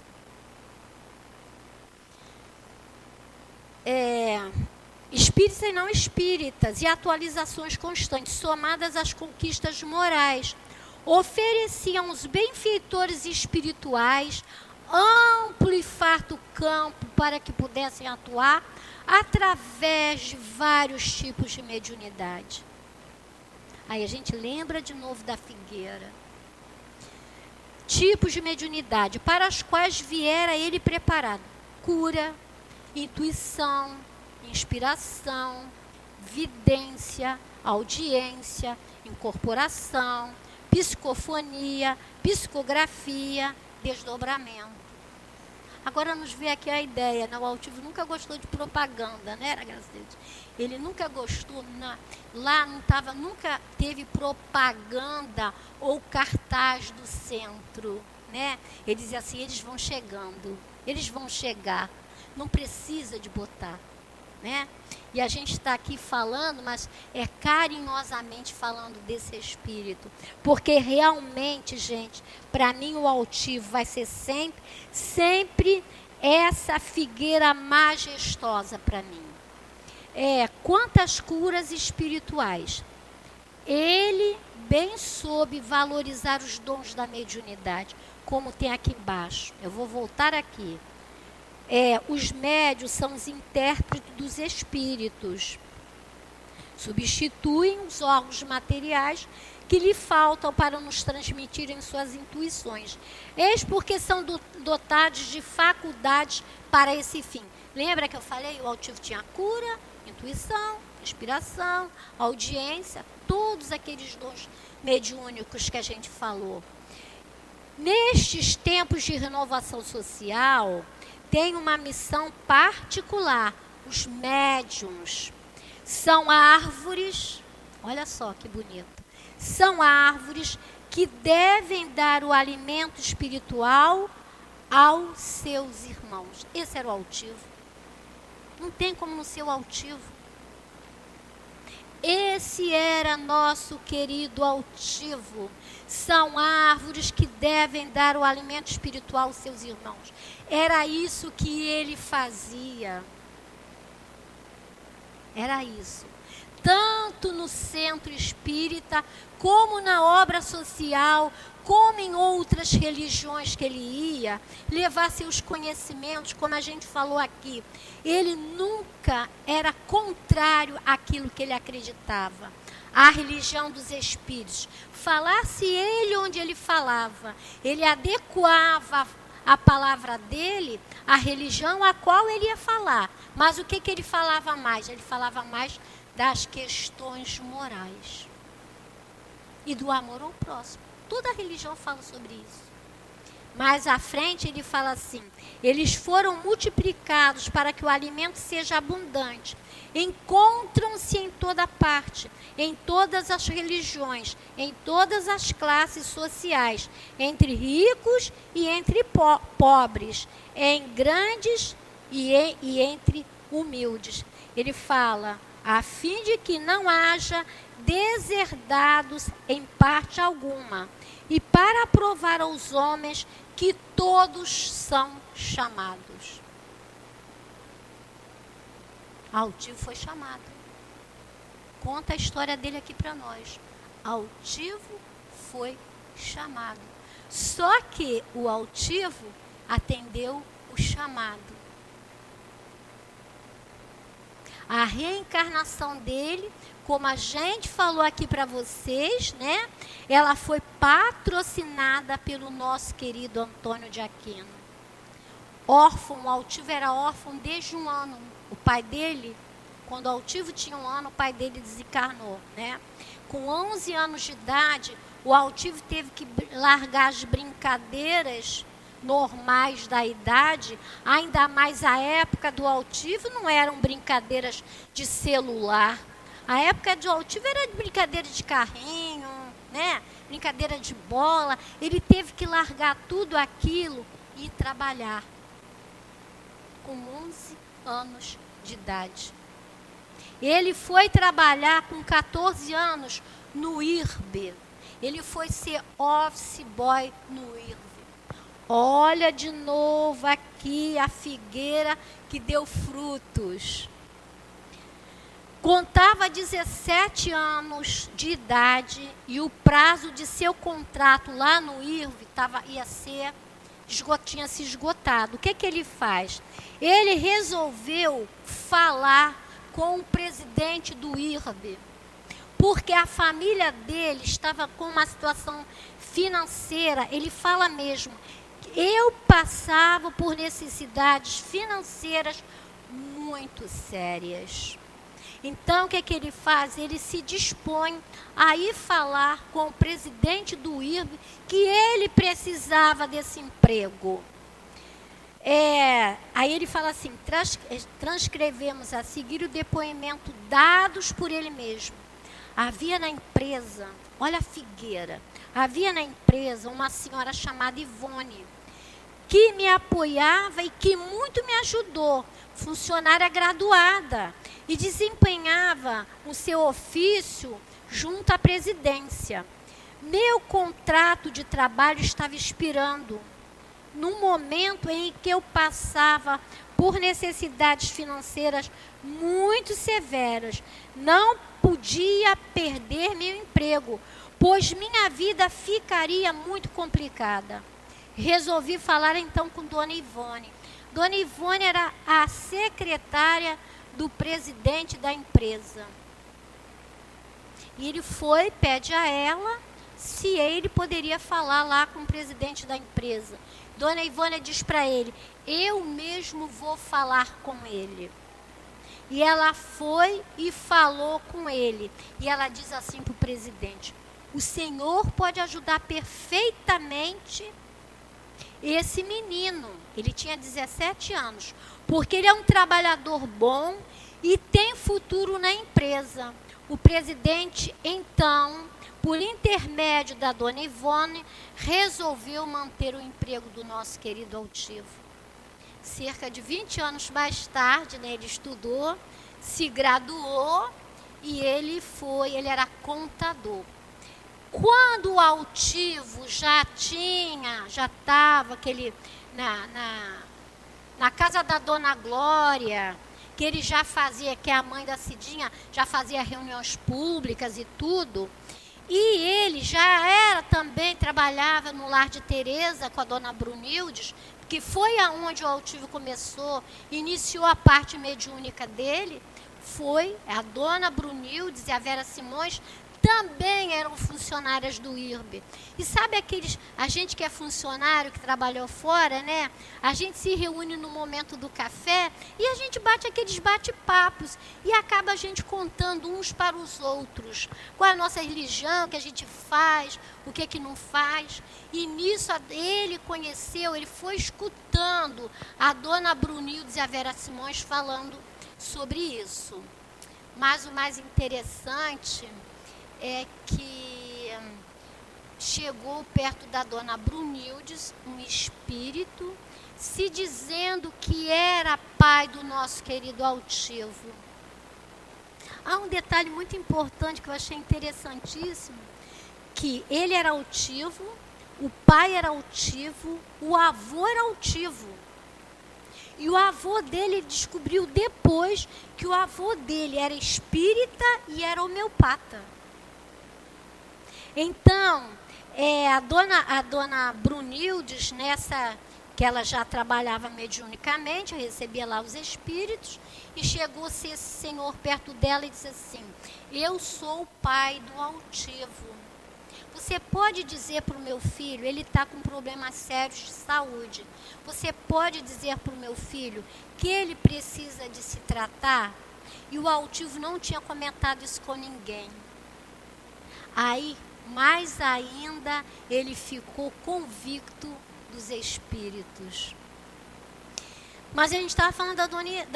Espíritas e não espíritas, e atualizações constantes, somadas às conquistas morais, ofereciam os benfeitores espirituais amplo e farto campo para que pudessem atuar através de vários tipos de mediunidade. Aí a gente lembra de novo da figueira. Tipos de mediunidade para as quais viera ele preparado. Cura, intuição, inspiração, vidência, audiência, incorporação, psicofonia, psicografia, desdobramento. Agora nos vê aqui a ideia, né? O altivo nunca gostou de propaganda, né? Era graças a Deus. Ele nunca gostou, lá não tava, nunca teve propaganda ou cartaz do centro, né? Ele dizia assim, eles vão chegando, eles vão chegar, não precisa de botar, né? E a gente está aqui falando, mas é carinhosamente falando desse espírito, porque realmente, gente, para mim o altivo vai ser sempre essa figueira majestosa para mim. Quantas curas espirituais. Ele bem soube valorizar os dons da mediunidade, como tem aqui embaixo. Eu vou voltar aqui. Os médios são os intérpretes dos espíritos. Substituem os órgãos materiais que lhe faltam para nos transmitirem suas intuições. Eis porque são dotados de faculdades para esse fim. Lembra que eu falei? O altivo tinha cura, intuição, inspiração, audiência, todos aqueles dons mediúnicos que a gente falou. Nestes tempos de renovação social, tem uma missão particular. Os médiuns são árvores, olha só que bonito, são árvores que devem dar o alimento espiritual aos seus irmãos. Esse era o altivo. Não tem como não ser o altivo. Esse era nosso querido altivo. São árvores que devem dar o alimento espiritual aos seus irmãos. Era isso que ele fazia. Era isso. Tanto no centro espírita, como na obra social, como em outras religiões que ele ia, levar seus conhecimentos, como a gente falou aqui. Ele nunca era contrário àquilo que ele acreditava. A religião dos espíritos. Falasse ele onde ele falava, ele adequava a palavra dele à religião a qual ele ia falar. Mas o que ele falava mais? Ele falava mais das questões morais e do amor ao próximo. Toda a religião fala sobre isso. Mais à frente ele fala assim: eles foram multiplicados para que o alimento seja abundante. Encontram-se em toda parte, em todas as religiões, em todas as classes sociais, entre ricos e entre pobres, em grandes e entre humildes. Ele fala, a fim de que não haja deserdados em parte alguma, e para provar aos homens que todos são chamados. Altivo foi chamado. Conta a história dele aqui para nós. Altivo foi chamado. Só que o altivo atendeu o chamado. A reencarnação dele, como a gente falou aqui para vocês, né? Ela foi patrocinada pelo nosso querido Antônio de Aquino. Órfão, o altivo era órfão desde 1 ano. O pai dele, quando o altivo tinha 1 ano, o pai dele desencarnou, né? Com 11 anos de idade, o altivo teve que largar as brincadeiras normais da idade, ainda mais a época do altivo não eram brincadeiras de celular. A época do altivo era brincadeira de carrinho, né? Brincadeira de bola. Ele teve que largar tudo aquilo e trabalhar. Com 11 anos de idade. Ele foi trabalhar com 14 anos no IRB. Ele foi ser office boy no IRB. Olha de novo aqui a figueira que deu frutos. Contava 17 anos de idade e o prazo de seu contrato lá no IRB tinha se esgotado. O que ele faz? Ele resolveu falar com o presidente do IRB, porque a família dele estava com uma situação financeira. Ele fala mesmo, eu passava por necessidades financeiras muito sérias. Então, o que é que ele faz? Ele se dispõe a ir falar com o presidente do IRB que ele precisava desse emprego. Aí ele fala assim, transcrevemos a seguir o depoimento dados por ele mesmo. Havia na empresa, olha a figueira, havia na empresa uma senhora chamada Ivone, que me apoiava e que muito me ajudou, funcionária graduada, e desempenhava o seu ofício junto à presidência. Meu contrato de trabalho estava expirando, num momento em que eu passava por necessidades financeiras muito severas. Não podia perder meu emprego, pois minha vida ficaria muito complicada. Resolvi falar então com Dona Ivone. Dona Ivone era a secretária do presidente da empresa. E ele pede a ela se ele poderia falar lá com o presidente da empresa. Dona Ivone diz para ele, eu mesmo vou falar com ele. E ela foi e falou com ele. E ela diz assim para o presidente, o senhor pode ajudar perfeitamente esse menino. Ele tinha 17 anos, porque ele é um trabalhador bom e tem futuro na empresa. O presidente, então, por intermédio da Dona Ivone, resolveu manter o emprego do nosso querido altivo. Cerca de 20 anos mais tarde, né, ele estudou, se graduou e ele era contador. Quando o altivo já estava na casa da Dona Glória, que ele já fazia, que é a mãe da Cidinha, já fazia reuniões públicas e tudo, e ele também trabalhava no lar de Tereza com a Dona Brunildes, que foi aonde o altivo iniciou a parte mediúnica dele, foi a Dona Brunildes e a Vera Simões, também eram funcionárias do IRB. E sabe a gente que é funcionário, que trabalhou fora, né? A gente se reúne no momento do café e a gente bate aqueles bate-papos e acaba a gente contando uns para os outros. Qual é a nossa religião, o que a gente faz, o que não faz. E nisso ele foi escutando a Dona Brunildes e a Vera Simões falando sobre isso. Mas o mais interessante é que chegou perto da Dona Brunildes um espírito se dizendo que era pai do nosso querido altivo. Há um detalhe muito importante que eu achei interessantíssimo, que ele era altivo, o pai era altivo, o avô era altivo. E o avô dele descobriu depois que o avô dele era espírita e era homeopata. Então, a dona Brunildes, que ela já trabalhava mediunicamente, recebia lá os espíritos, e chegou-se esse senhor perto dela e disse assim, eu sou o pai do altivo. Você pode dizer para o meu filho, ele está com problemas sérios de saúde, você pode dizer para o meu filho que ele precisa de se tratar? E o altivo não tinha comentado isso com ninguém. Aí, mais ainda, ele ficou convicto dos espíritos. Mas a gente estava falando da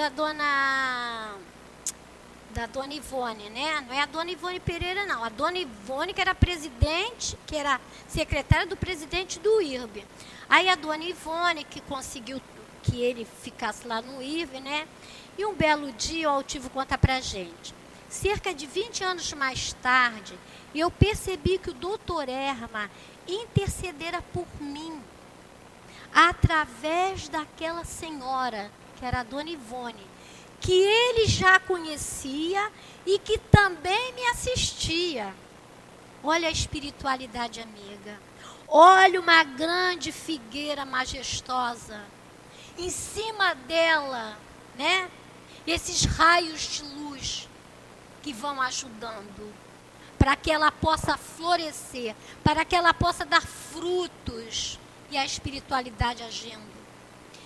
dona Ivone, né? Não é a Dona Ivone Pereira, não. A Dona Ivone, que era presidente, que era secretária do presidente do IRB. Aí a Dona Ivone, que conseguiu que ele ficasse lá no IRB, né? E um belo dia o altivo conta pra gente. Cerca de 20 anos mais tarde, eu percebi que o doutor Erma intercedera por mim, através daquela senhora, que era a Dona Ivone, que ele já conhecia e que também me assistia. Olha a espiritualidade amiga. Olha uma grande figueira majestosa. Em cima dela, né? Esses raios de luz que vão ajudando para que ela possa florescer, para que ela possa dar frutos, e a espiritualidade agindo.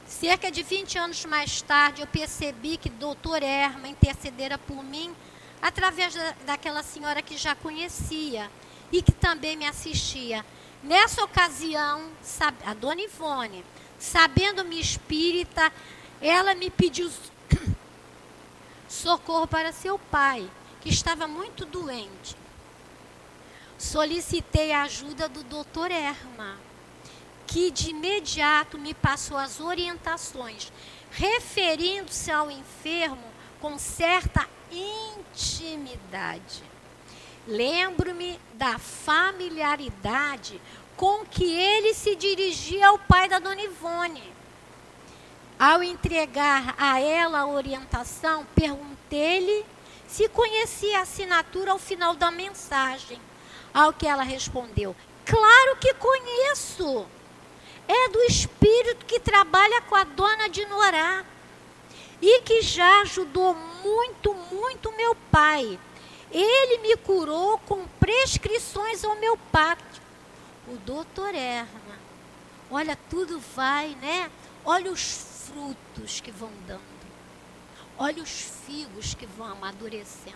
Cerca de 20 anos mais tarde, eu percebi que doutor Erma intercedera por mim através daquela senhora que já conhecia e que também me assistia. Nessa ocasião, a dona Ivone, sabendo-me espírita, ela me pediu socorro para seu pai, que estava muito doente. Solicitei a ajuda do doutor Erma, que de imediato me passou as orientações, referindo-se ao enfermo com certa intimidade. Lembro-me da familiaridade com que ele se dirigia ao pai da dona Ivone. Ao entregar a ela a orientação, perguntei-lhe se conhecia a assinatura ao final da mensagem. Ao que ela respondeu: claro que conheço. É do espírito que trabalha com a dona Dinorá e que já ajudou muito, muito meu pai. Ele me curou com prescrições homeopáticas. O doutor Erma, olha, tudo vai, né? Olha os frutos que vão dando. Olha os figos que vão amadurecendo.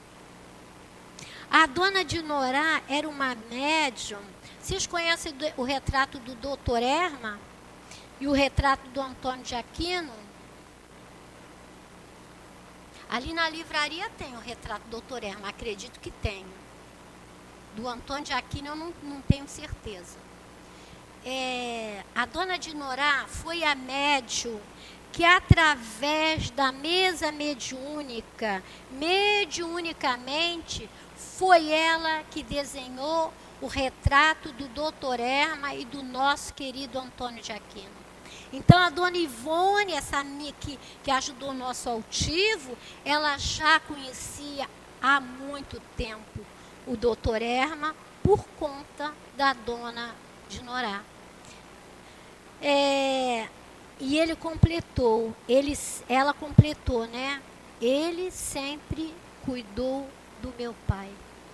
A dona Dinorá era uma médium. Vocês conhecem o retrato do doutor Erma e o retrato do Antônio de Aquino? Ali na livraria tem o retrato do doutor Erma, acredito que tem. Do Antônio de Aquino eu não tenho certeza. A dona Dinorá foi a médium que, através da mesa mediunicamente, foi ela que desenhou o retrato do doutor Erma e do nosso querido Antônio de Aquino. Então, a dona Ivone, essa amiga que ajudou o nosso altivo, ela já conhecia há muito tempo o doutor Erma por conta da dona Dinorá. E ele completou, ela completou, né? Ele sempre cuidou do meu pai.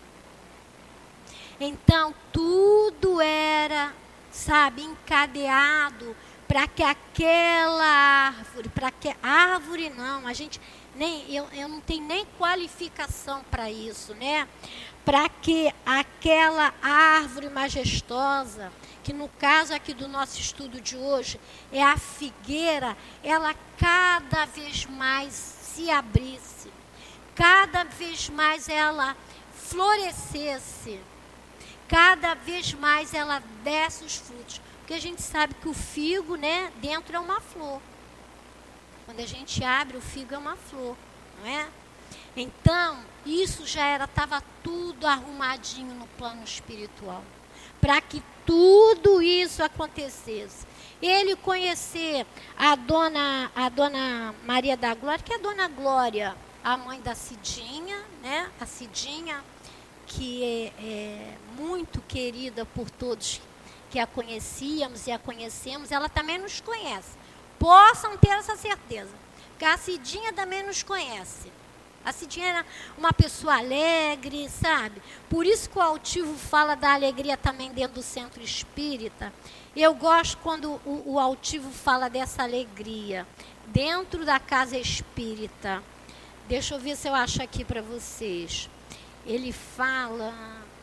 Então, tudo era, encadeado para que aquela árvore, não, eu não tenho nem qualificação para isso, né? Para que aquela árvore majestosa, que no caso aqui do nosso estudo de hoje é a figueira, ela cada vez mais se abrisse, cada vez mais ela florescesse, cada vez mais ela desse os frutos. Porque a gente sabe que o figo, né, dentro é uma flor. Quando a gente abre, o figo é uma flor, não é? Então, isso já estava tudo arrumadinho no plano espiritual, para que tudo isso acontecesse. Ele conhecer a dona Maria da Glória, que é a dona Glória, a mãe da Cidinha, né? A Cidinha, que é muito querida por todos que a conhecíamos e a conhecemos, ela também nos conhece. Possam ter essa certeza, que a Cidinha também nos conhece. A Cidinha era uma pessoa alegre, sabe? Por isso que o altivo fala da alegria também dentro do centro espírita. Eu gosto quando o altivo fala dessa alegria dentro da casa espírita. Deixa eu ver se eu acho aqui para vocês. Ele fala...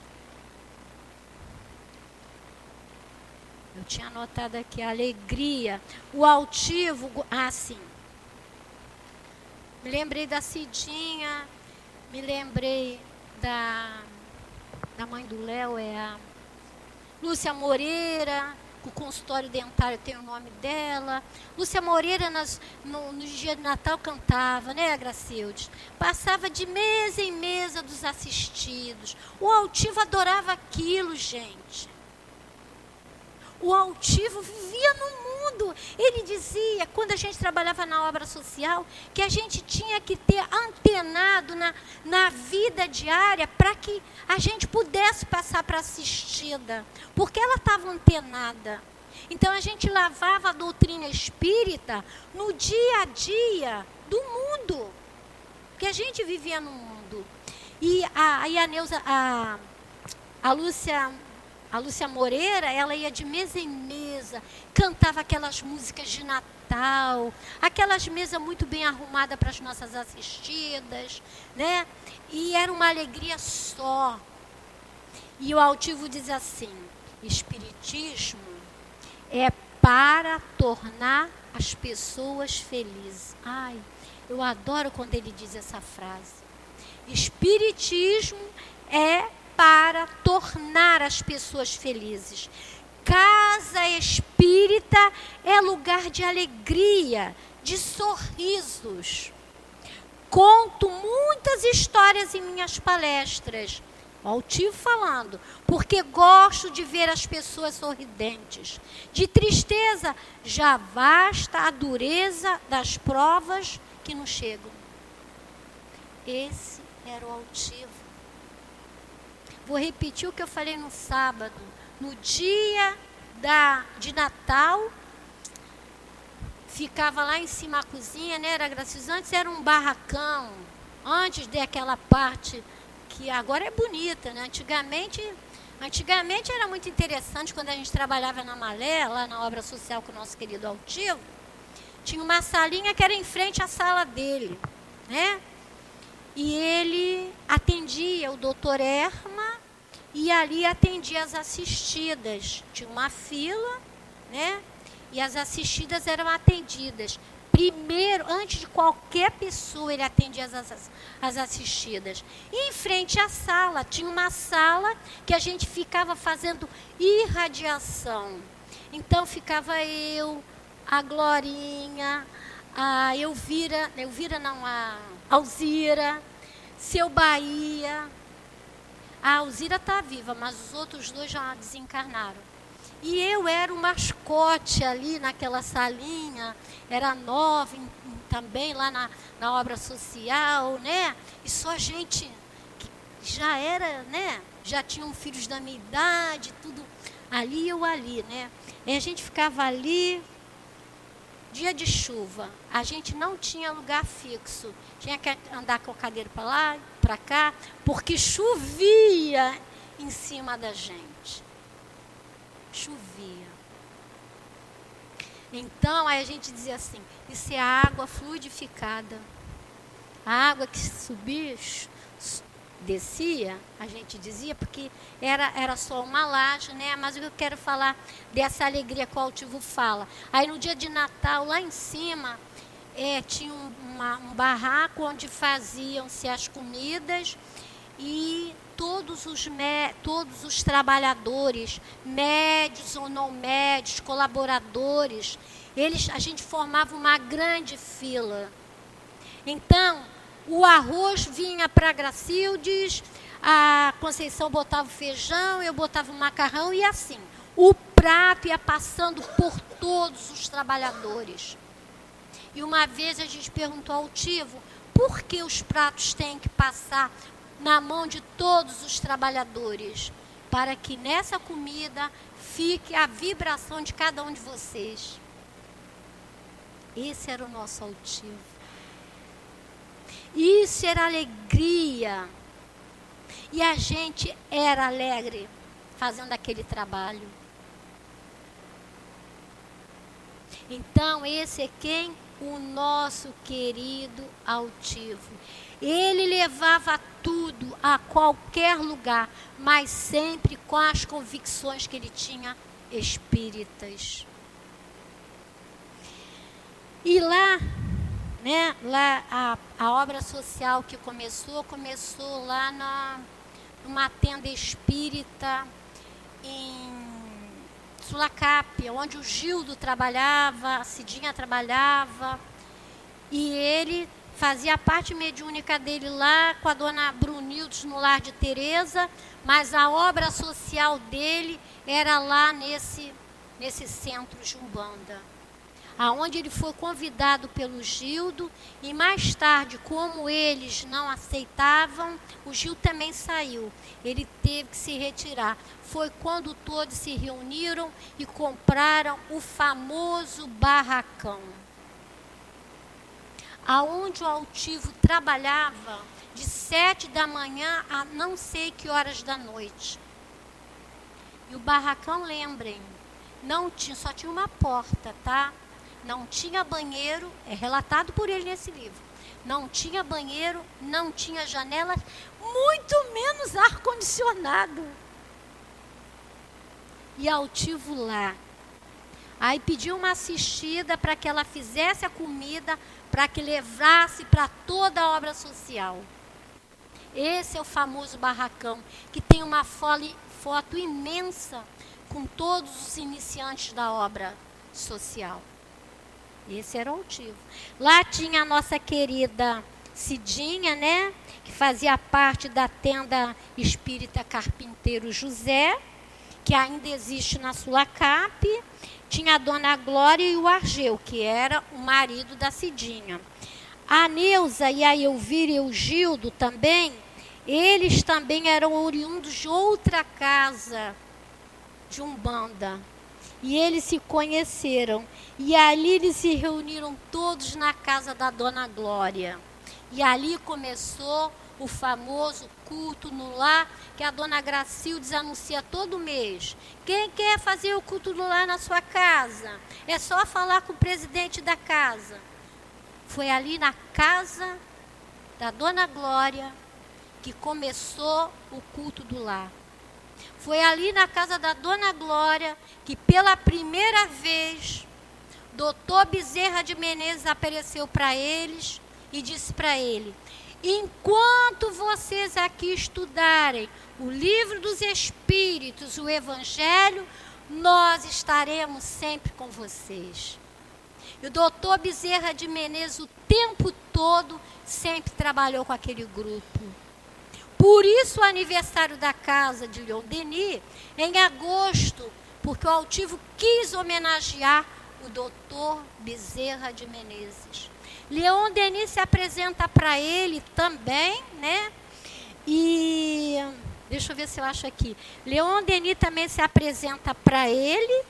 Eu tinha anotado aqui a alegria. O altivo... sim. Me lembrei da Cidinha, me lembrei da mãe do Léo, a Lúcia Moreira, o consultório dentário tem o nome dela. Lúcia Moreira, no dia de Natal, cantava, né, Gracildes? Passava de mesa em mesa dos assistidos. O altivo adorava aquilo, gente. O altivo vivia no mundo. Ele dizia, quando a gente trabalhava na obra social, que a gente tinha que ter antenado na vida diária para que a gente pudesse passar para assistida, porque ela estava antenada. Então, a gente lavava a doutrina espírita no dia a dia do mundo, porque a gente vivia no mundo. E a Lúcia Moreira, ela ia de mesa em mesa mesa, cantava aquelas músicas de Natal, aquelas mesas muito bem arrumadas para as nossas assistidas, né? E era uma alegria só. E o altivo diz assim: espiritismo é para tornar as pessoas felizes. Ai, eu adoro quando ele diz essa frase. Espiritismo é para tornar as pessoas felizes. Casa espírita é lugar de alegria, de sorrisos. Conto muitas histórias em minhas palestras, altivo falando, porque gosto de ver as pessoas sorridentes. De tristeza, já basta a dureza das provas que nos chegam. Esse era o altivo. Vou repetir o que eu falei no sábado. No dia de Natal, ficava lá em cima a cozinha, né? Era gracioso. Antes era um barracão, antes daquela parte que agora é bonita, né? Antigamente era muito interessante, quando a gente trabalhava na Malé, lá na obra social com o nosso querido altivo, tinha uma salinha que era em frente à sala dele, né? E ele atendia o doutor Erma e ali atendia as assistidas. Tinha uma fila, né? E as assistidas eram atendidas. Primeiro, antes de qualquer pessoa, ele atendia as assistidas. E em frente à sala, tinha uma sala que a gente ficava fazendo irradiação. Então, ficava eu, a Glorinha, a Elvira não, a Alzira, seu Bahia. A Alzira está viva, mas os outros dois já desencarnaram. E eu era o mascote ali naquela salinha, era nova também lá na obra social, né? E só gente que já era, né? Já tinham filhos da minha idade, tudo ali, né? E a gente ficava ali, dia de chuva, a gente não tinha lugar fixo, tinha que andar com a cadeira para lá, para cá, porque chovia em cima da gente. Chovia. Então, aí a gente dizia assim, isso é água fluidificada. A água que subia, descia, a gente dizia, porque era só uma laje, né? Mas eu quero falar dessa alegria que o altivo fala. Aí no dia de Natal, lá em cima, tinha um barraco onde faziam-se as comidas e todos os trabalhadores, médios ou não médios, colaboradores, a gente formava uma grande fila. Então, o arroz vinha para a Gracildes, a Conceição botava o feijão, eu botava o macarrão e assim. O prato ia passando por todos os trabalhadores. E uma vez a gente perguntou ao altivo, por que os pratos têm que passar na mão de todos os trabalhadores? Para que nessa comida fique a vibração de cada um de vocês. Esse era o nosso altivo. Isso era alegria. E a gente era alegre fazendo aquele trabalho. Então, esse é quem? O nosso querido altivo. Ele levava tudo a qualquer lugar, mas sempre com as convicções que ele tinha espíritas. E lá, né, a obra social que começou lá numa tenda espírita em Sulacap, onde o Gildo trabalhava, a Cidinha trabalhava, e ele fazia a parte mediúnica dele lá com a dona Brunildes no lar de Teresa, mas a obra social dele era lá nesse centro de Umbanda, aonde ele foi convidado pelo Gildo, e mais tarde, como eles não aceitavam, o Gildo também saiu. Ele teve que se retirar. Foi quando todos se reuniram e compraram o famoso barracão, aonde o altivo trabalhava de 7 da manhã a não sei que horas da noite. E o barracão, lembrem, não tinha, só tinha uma porta, tá? Não tinha banheiro, é relatado por ele nesse livro. Não tinha banheiro, não tinha janelas, muito menos ar-condicionado. E altivo lá. Aí pediu uma assistida para que ela fizesse a comida, para que levasse para toda a obra social. Esse é o famoso barracão, que tem uma foto imensa com todos os iniciantes da obra social. Esse era o altivo. Lá tinha a nossa querida Cidinha, né? Que fazia parte da tenda espírita Carpinteiro José, que ainda existe na Sulacap. Tinha a dona Glória e o Argeu, que era o marido da Cidinha. A Neuza e a Elvira e o Gildo também, eles também eram oriundos de outra casa de Umbanda. E eles se conheceram. E ali eles se reuniram todos na casa da dona Glória. E ali começou o famoso culto no lar, que a dona Gracildes anuncia todo mês. Quem quer fazer o culto no lar na sua casa? É só falar com o presidente da casa. Foi ali na casa da dona Glória que começou o culto do lar. Foi ali na casa da dona Glória que pela primeira vez Dr. Bezerra de Menezes apareceu para eles e disse para ele: enquanto vocês aqui estudarem o livro dos Espíritos, o Evangelho, nós estaremos sempre com vocês. E o doutor Bezerra de Menezes, o tempo todo, sempre trabalhou com aquele grupo. Por isso o aniversário da casa de Leon Denis, em agosto, porque o altivo quis homenagear o doutor Bezerra de Menezes. Leon Denis se apresenta para ele também, né? E deixa eu ver se eu acho aqui. Leon Denis também se apresenta para ele.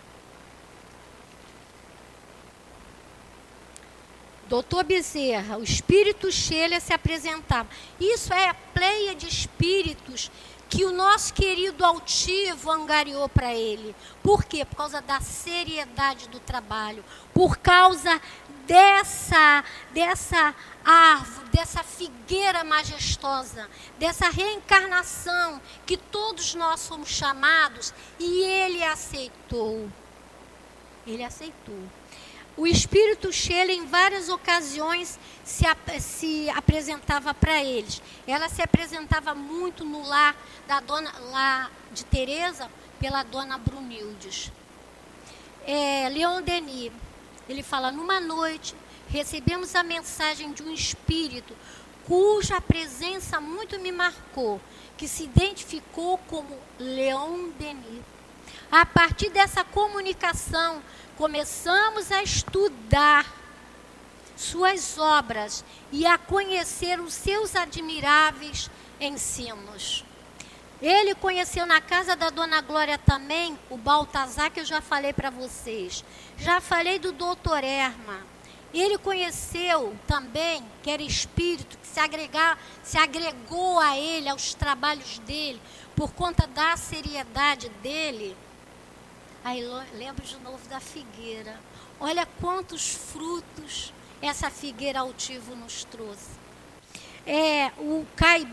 Doutor Bezerra, o espírito Sheila se apresentava. Isso é a pleia de espíritos que o nosso querido altivo angariou para ele. Por quê? Por causa da seriedade do trabalho. Por causa dessa árvore, dessa figueira majestosa, dessa reencarnação que todos nós somos chamados, e ele aceitou. Ele aceitou. O espírito Sheila, em várias ocasiões, se apresentava para eles. Ela se apresentava muito no lar da dona lá de Teresa, pela dona Brunildes. Leon Denis, ele fala: numa noite, recebemos a mensagem de um espírito cuja presença muito me marcou, que se identificou como Leon Denis. A partir dessa comunicação, começamos a estudar suas obras e a conhecer os seus admiráveis ensinos. Ele conheceu na casa da dona Glória também o Baltazar, que eu já falei para vocês. Já falei do doutor Erma. Ele conheceu também, que era espírito, que se agregou a ele, aos trabalhos dele, por conta da seriedade dele. Aí lembro de novo da figueira. Olha quantos frutos essa figueira altivo nos trouxe. O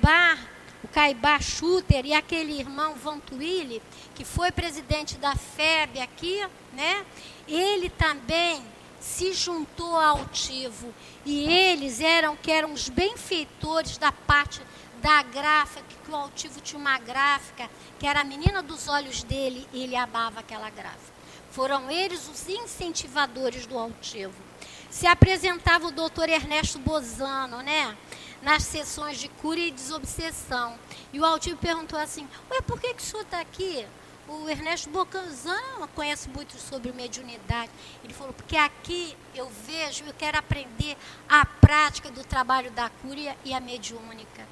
Caibá Schutter e aquele irmão Vantuile, que foi presidente da FEB aqui, né? Ele também se juntou ao altivo. E eles eram os benfeitores da parte da gráfica, que o altivo tinha uma gráfica, que era a menina dos olhos dele, e ele amava aquela gráfica. Foram eles os incentivadores do altivo. Se apresentava o doutor Ernesto Bozano, né? Nas sessões de cura e desobsessão. E o altivo perguntou assim: por que o senhor está aqui? O Ernesto Bozano conhece muito sobre mediunidade. Ele falou: porque aqui eu vejo, eu quero aprender a prática do trabalho da cura e a mediúnica.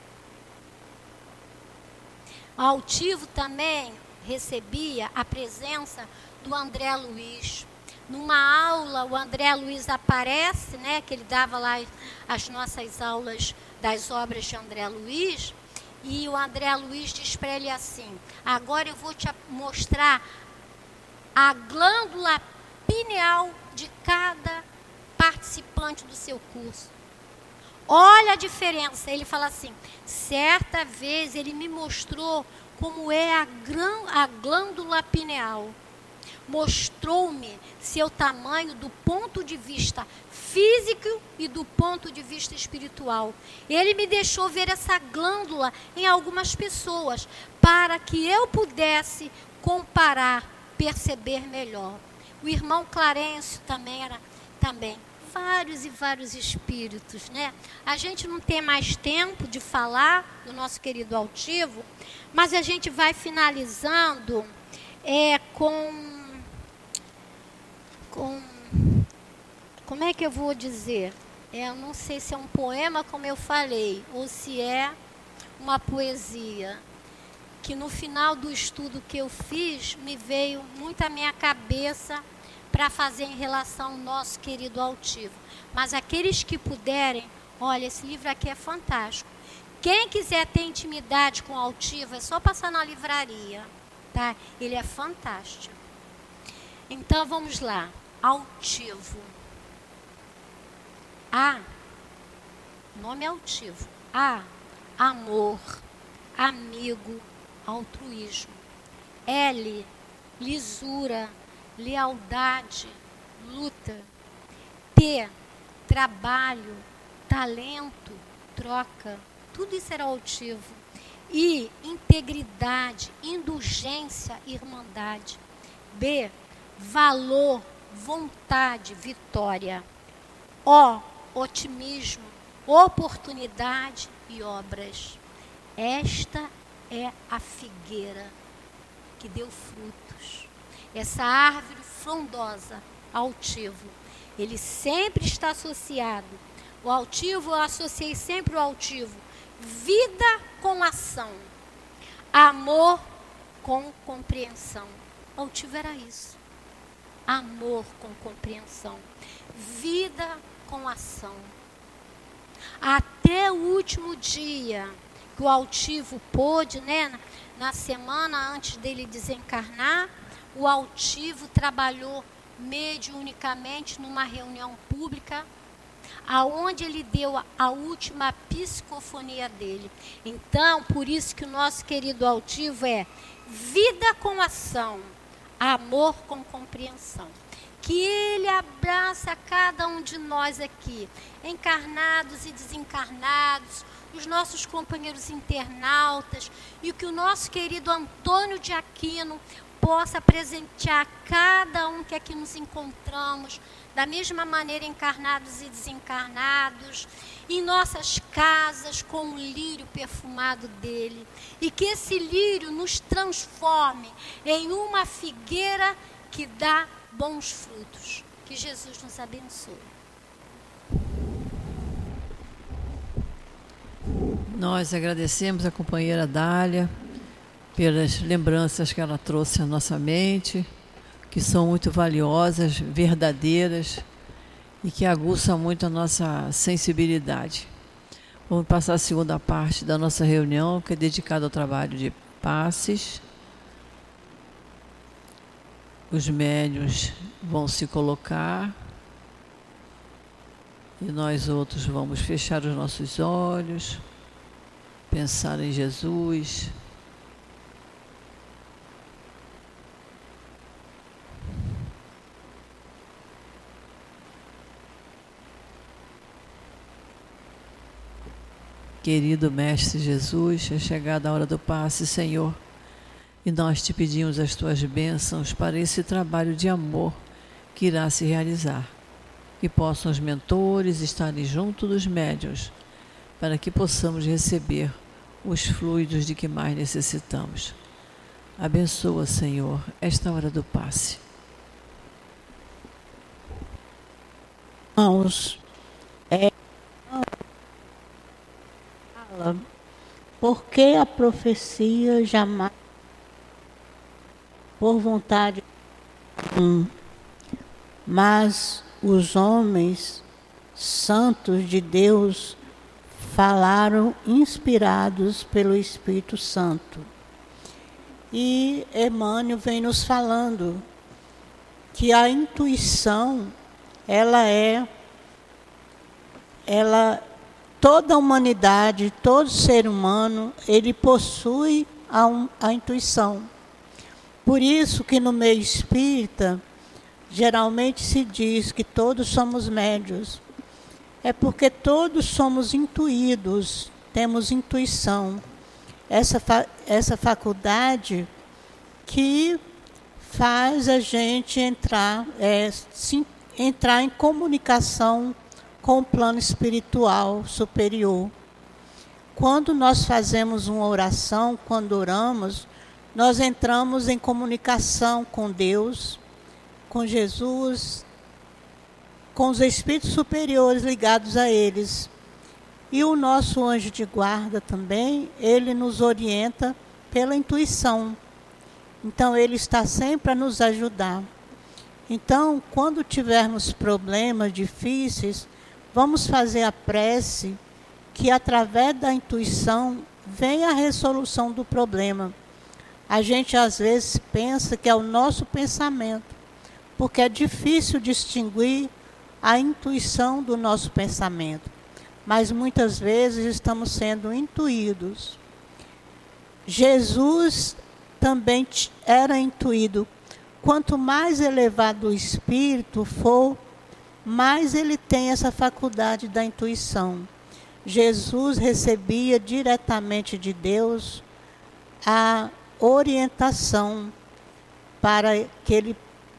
O altivo também recebia a presença do André Luiz. Numa aula, o André Luiz aparece, né, que ele dava lá as nossas aulas das obras de André Luiz, e o André Luiz diz para ele assim: agora eu vou te mostrar a glândula pineal de cada participante do seu curso. Olha a diferença. Ele fala assim, certa vez ele me mostrou como é a glândula pineal. Mostrou-me seu tamanho do ponto de vista físico e do ponto de vista espiritual. Ele me deixou ver essa glândula em algumas pessoas, para que eu pudesse comparar, perceber melhor. O irmão Clarencio também era vários e vários espíritos, né? A gente não tem mais tempo de falar do nosso querido altivo, mas a gente vai finalizando como é que eu vou dizer? Eu não sei se é um poema, como eu falei, ou se é uma poesia, que no final do estudo que eu fiz, me veio muito à minha cabeça para fazer em relação ao nosso querido altivo. Mas aqueles que puderem, olha, esse livro aqui é fantástico. Quem quiser ter intimidade com o altivo, é só passar na livraria, tá? Ele é fantástico. Então, vamos lá. Altivo. A, nome altivo. A, amor, amigo, altruísmo. L, lisura, lealdade, luta. T, trabalho, talento, troca. Tudo isso era altivo. I, integridade, indulgência, irmandade. B, valor, vontade, vitória. O, otimismo, oportunidade e obras. Esta é a figueira que deu frutos. Essa árvore frondosa, altivo, ele sempre está associado. O altivo, eu associei sempre o altivo. Vida com ação. Amor com compreensão. O altivo era isso. Amor com compreensão. Vida com ação. Até o último dia que o altivo pôde, né, na semana antes dele desencarnar, o altivo trabalhou mediunicamente numa reunião pública, aonde ele deu a última psicofonia dele. Então, por isso que o nosso querido altivo é vida com ação, amor com compreensão. Que ele abraça cada um de nós aqui, encarnados e desencarnados, os nossos companheiros internautas, e que o nosso querido Antônio de Aquino possa presentear cada um que aqui nos encontramos, da mesma maneira encarnados e desencarnados, em nossas casas com o lírio perfumado dele, e que esse lírio nos transforme em uma figueira que dá bons frutos. Que Jesus nos abençoe. Nós agradecemos a companheira Dália pelas lembranças que ela trouxe à nossa mente, que são muito valiosas, verdadeiras e que aguçam muito a nossa sensibilidade. Vamos passar a segunda parte da nossa reunião, que é dedicada ao trabalho de passes. Os médiuns vão se colocar e nós outros vamos fechar os nossos olhos, pensar em Jesus. Querido Mestre Jesus, é chegada a hora do passe, Senhor, e nós te pedimos as tuas bênçãos para esse trabalho de amor que irá se realizar. Que possam os mentores estarem junto dos médiuns, para que possamos receber os fluidos de que mais necessitamos. Abençoa, Senhor, esta hora do passe. Irmãos, porque a profecia jamais por vontade mas os homens santos de Deus falaram inspirados pelo Espírito Santo. E Emmanuel vem nos falando que a intuição, toda a humanidade, todo ser humano, ele possui a intuição. Por isso que no meio espírita, geralmente se diz que todos somos médiuns. É porque todos somos intuídos, temos intuição. Essa faculdade que faz a gente entrar em comunicação com o plano espiritual superior. Quando nós fazemos uma oração, quando oramos, nós entramos em comunicação com Deus, com Jesus, com os espíritos superiores ligados a eles. E o nosso anjo de guarda também, ele nos orienta pela intuição. Então, ele está sempre a nos ajudar. Então, quando tivermos problemas difíceis, vamos fazer a prece, que através da intuição vem a resolução do problema. A gente às vezes pensa que é o nosso pensamento, porque é difícil distinguir a intuição do nosso pensamento. Mas muitas vezes estamos sendo intuídos. Jesus também era intuído. Quanto mais elevado o espírito for, mais ele tem essa faculdade da intuição. Jesus recebia diretamente de Deus a orientação para que ele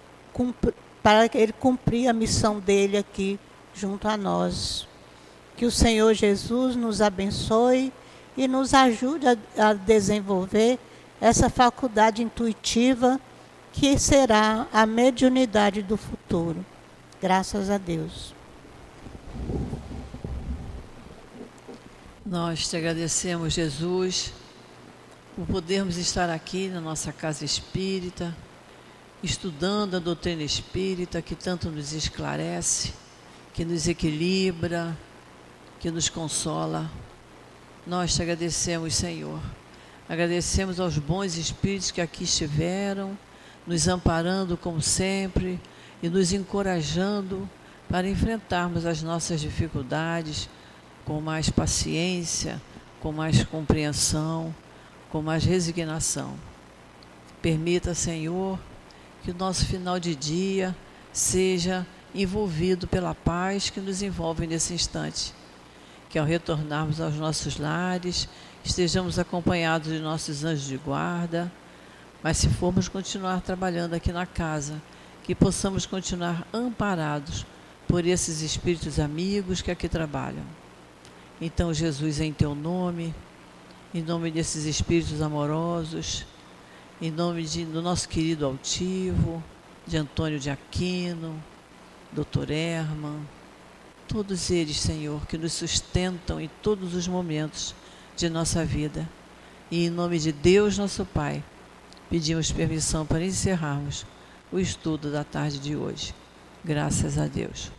cumprir a missão dele aqui junto a nós. Que o Senhor Jesus nos abençoe e nos ajude a desenvolver essa faculdade intuitiva que será a mediunidade do futuro. Graças a Deus. Nós te agradecemos, Jesus, por podermos estar aqui na nossa casa espírita, estudando a doutrina espírita que tanto nos esclarece, que nos equilibra, que nos consola. Nós te agradecemos, Senhor. Agradecemos aos bons espíritos que aqui estiveram, nos amparando como sempre e nos encorajando para enfrentarmos as nossas dificuldades com mais paciência, com mais compreensão, com mais resignação. Permita, Senhor, que o nosso final de dia seja envolvido pela paz que nos envolve nesse instante. Que ao retornarmos aos nossos lares, estejamos acompanhados de nossos anjos de guarda, mas se formos continuar trabalhando aqui na casa, que possamos continuar amparados por esses espíritos amigos que aqui trabalham. Então, Jesus, em teu nome, em nome desses espíritos amorosos, em nome do nosso querido altivo, de Antônio de Aquino, Dr. Herman, todos eles, Senhor, que nos sustentam em todos os momentos de nossa vida. E em nome de Deus, nosso Pai, pedimos permissão para encerrarmos o estudo da tarde de hoje. Graças a Deus.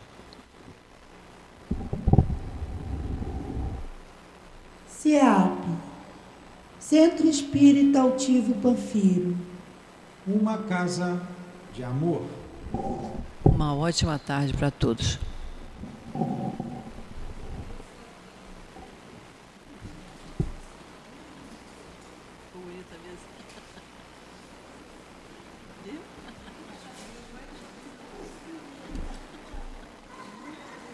CEAP, Centro Espírita Altivo Panfiro. Uma casa de amor. Uma ótima tarde para todos. Bonita mesmo.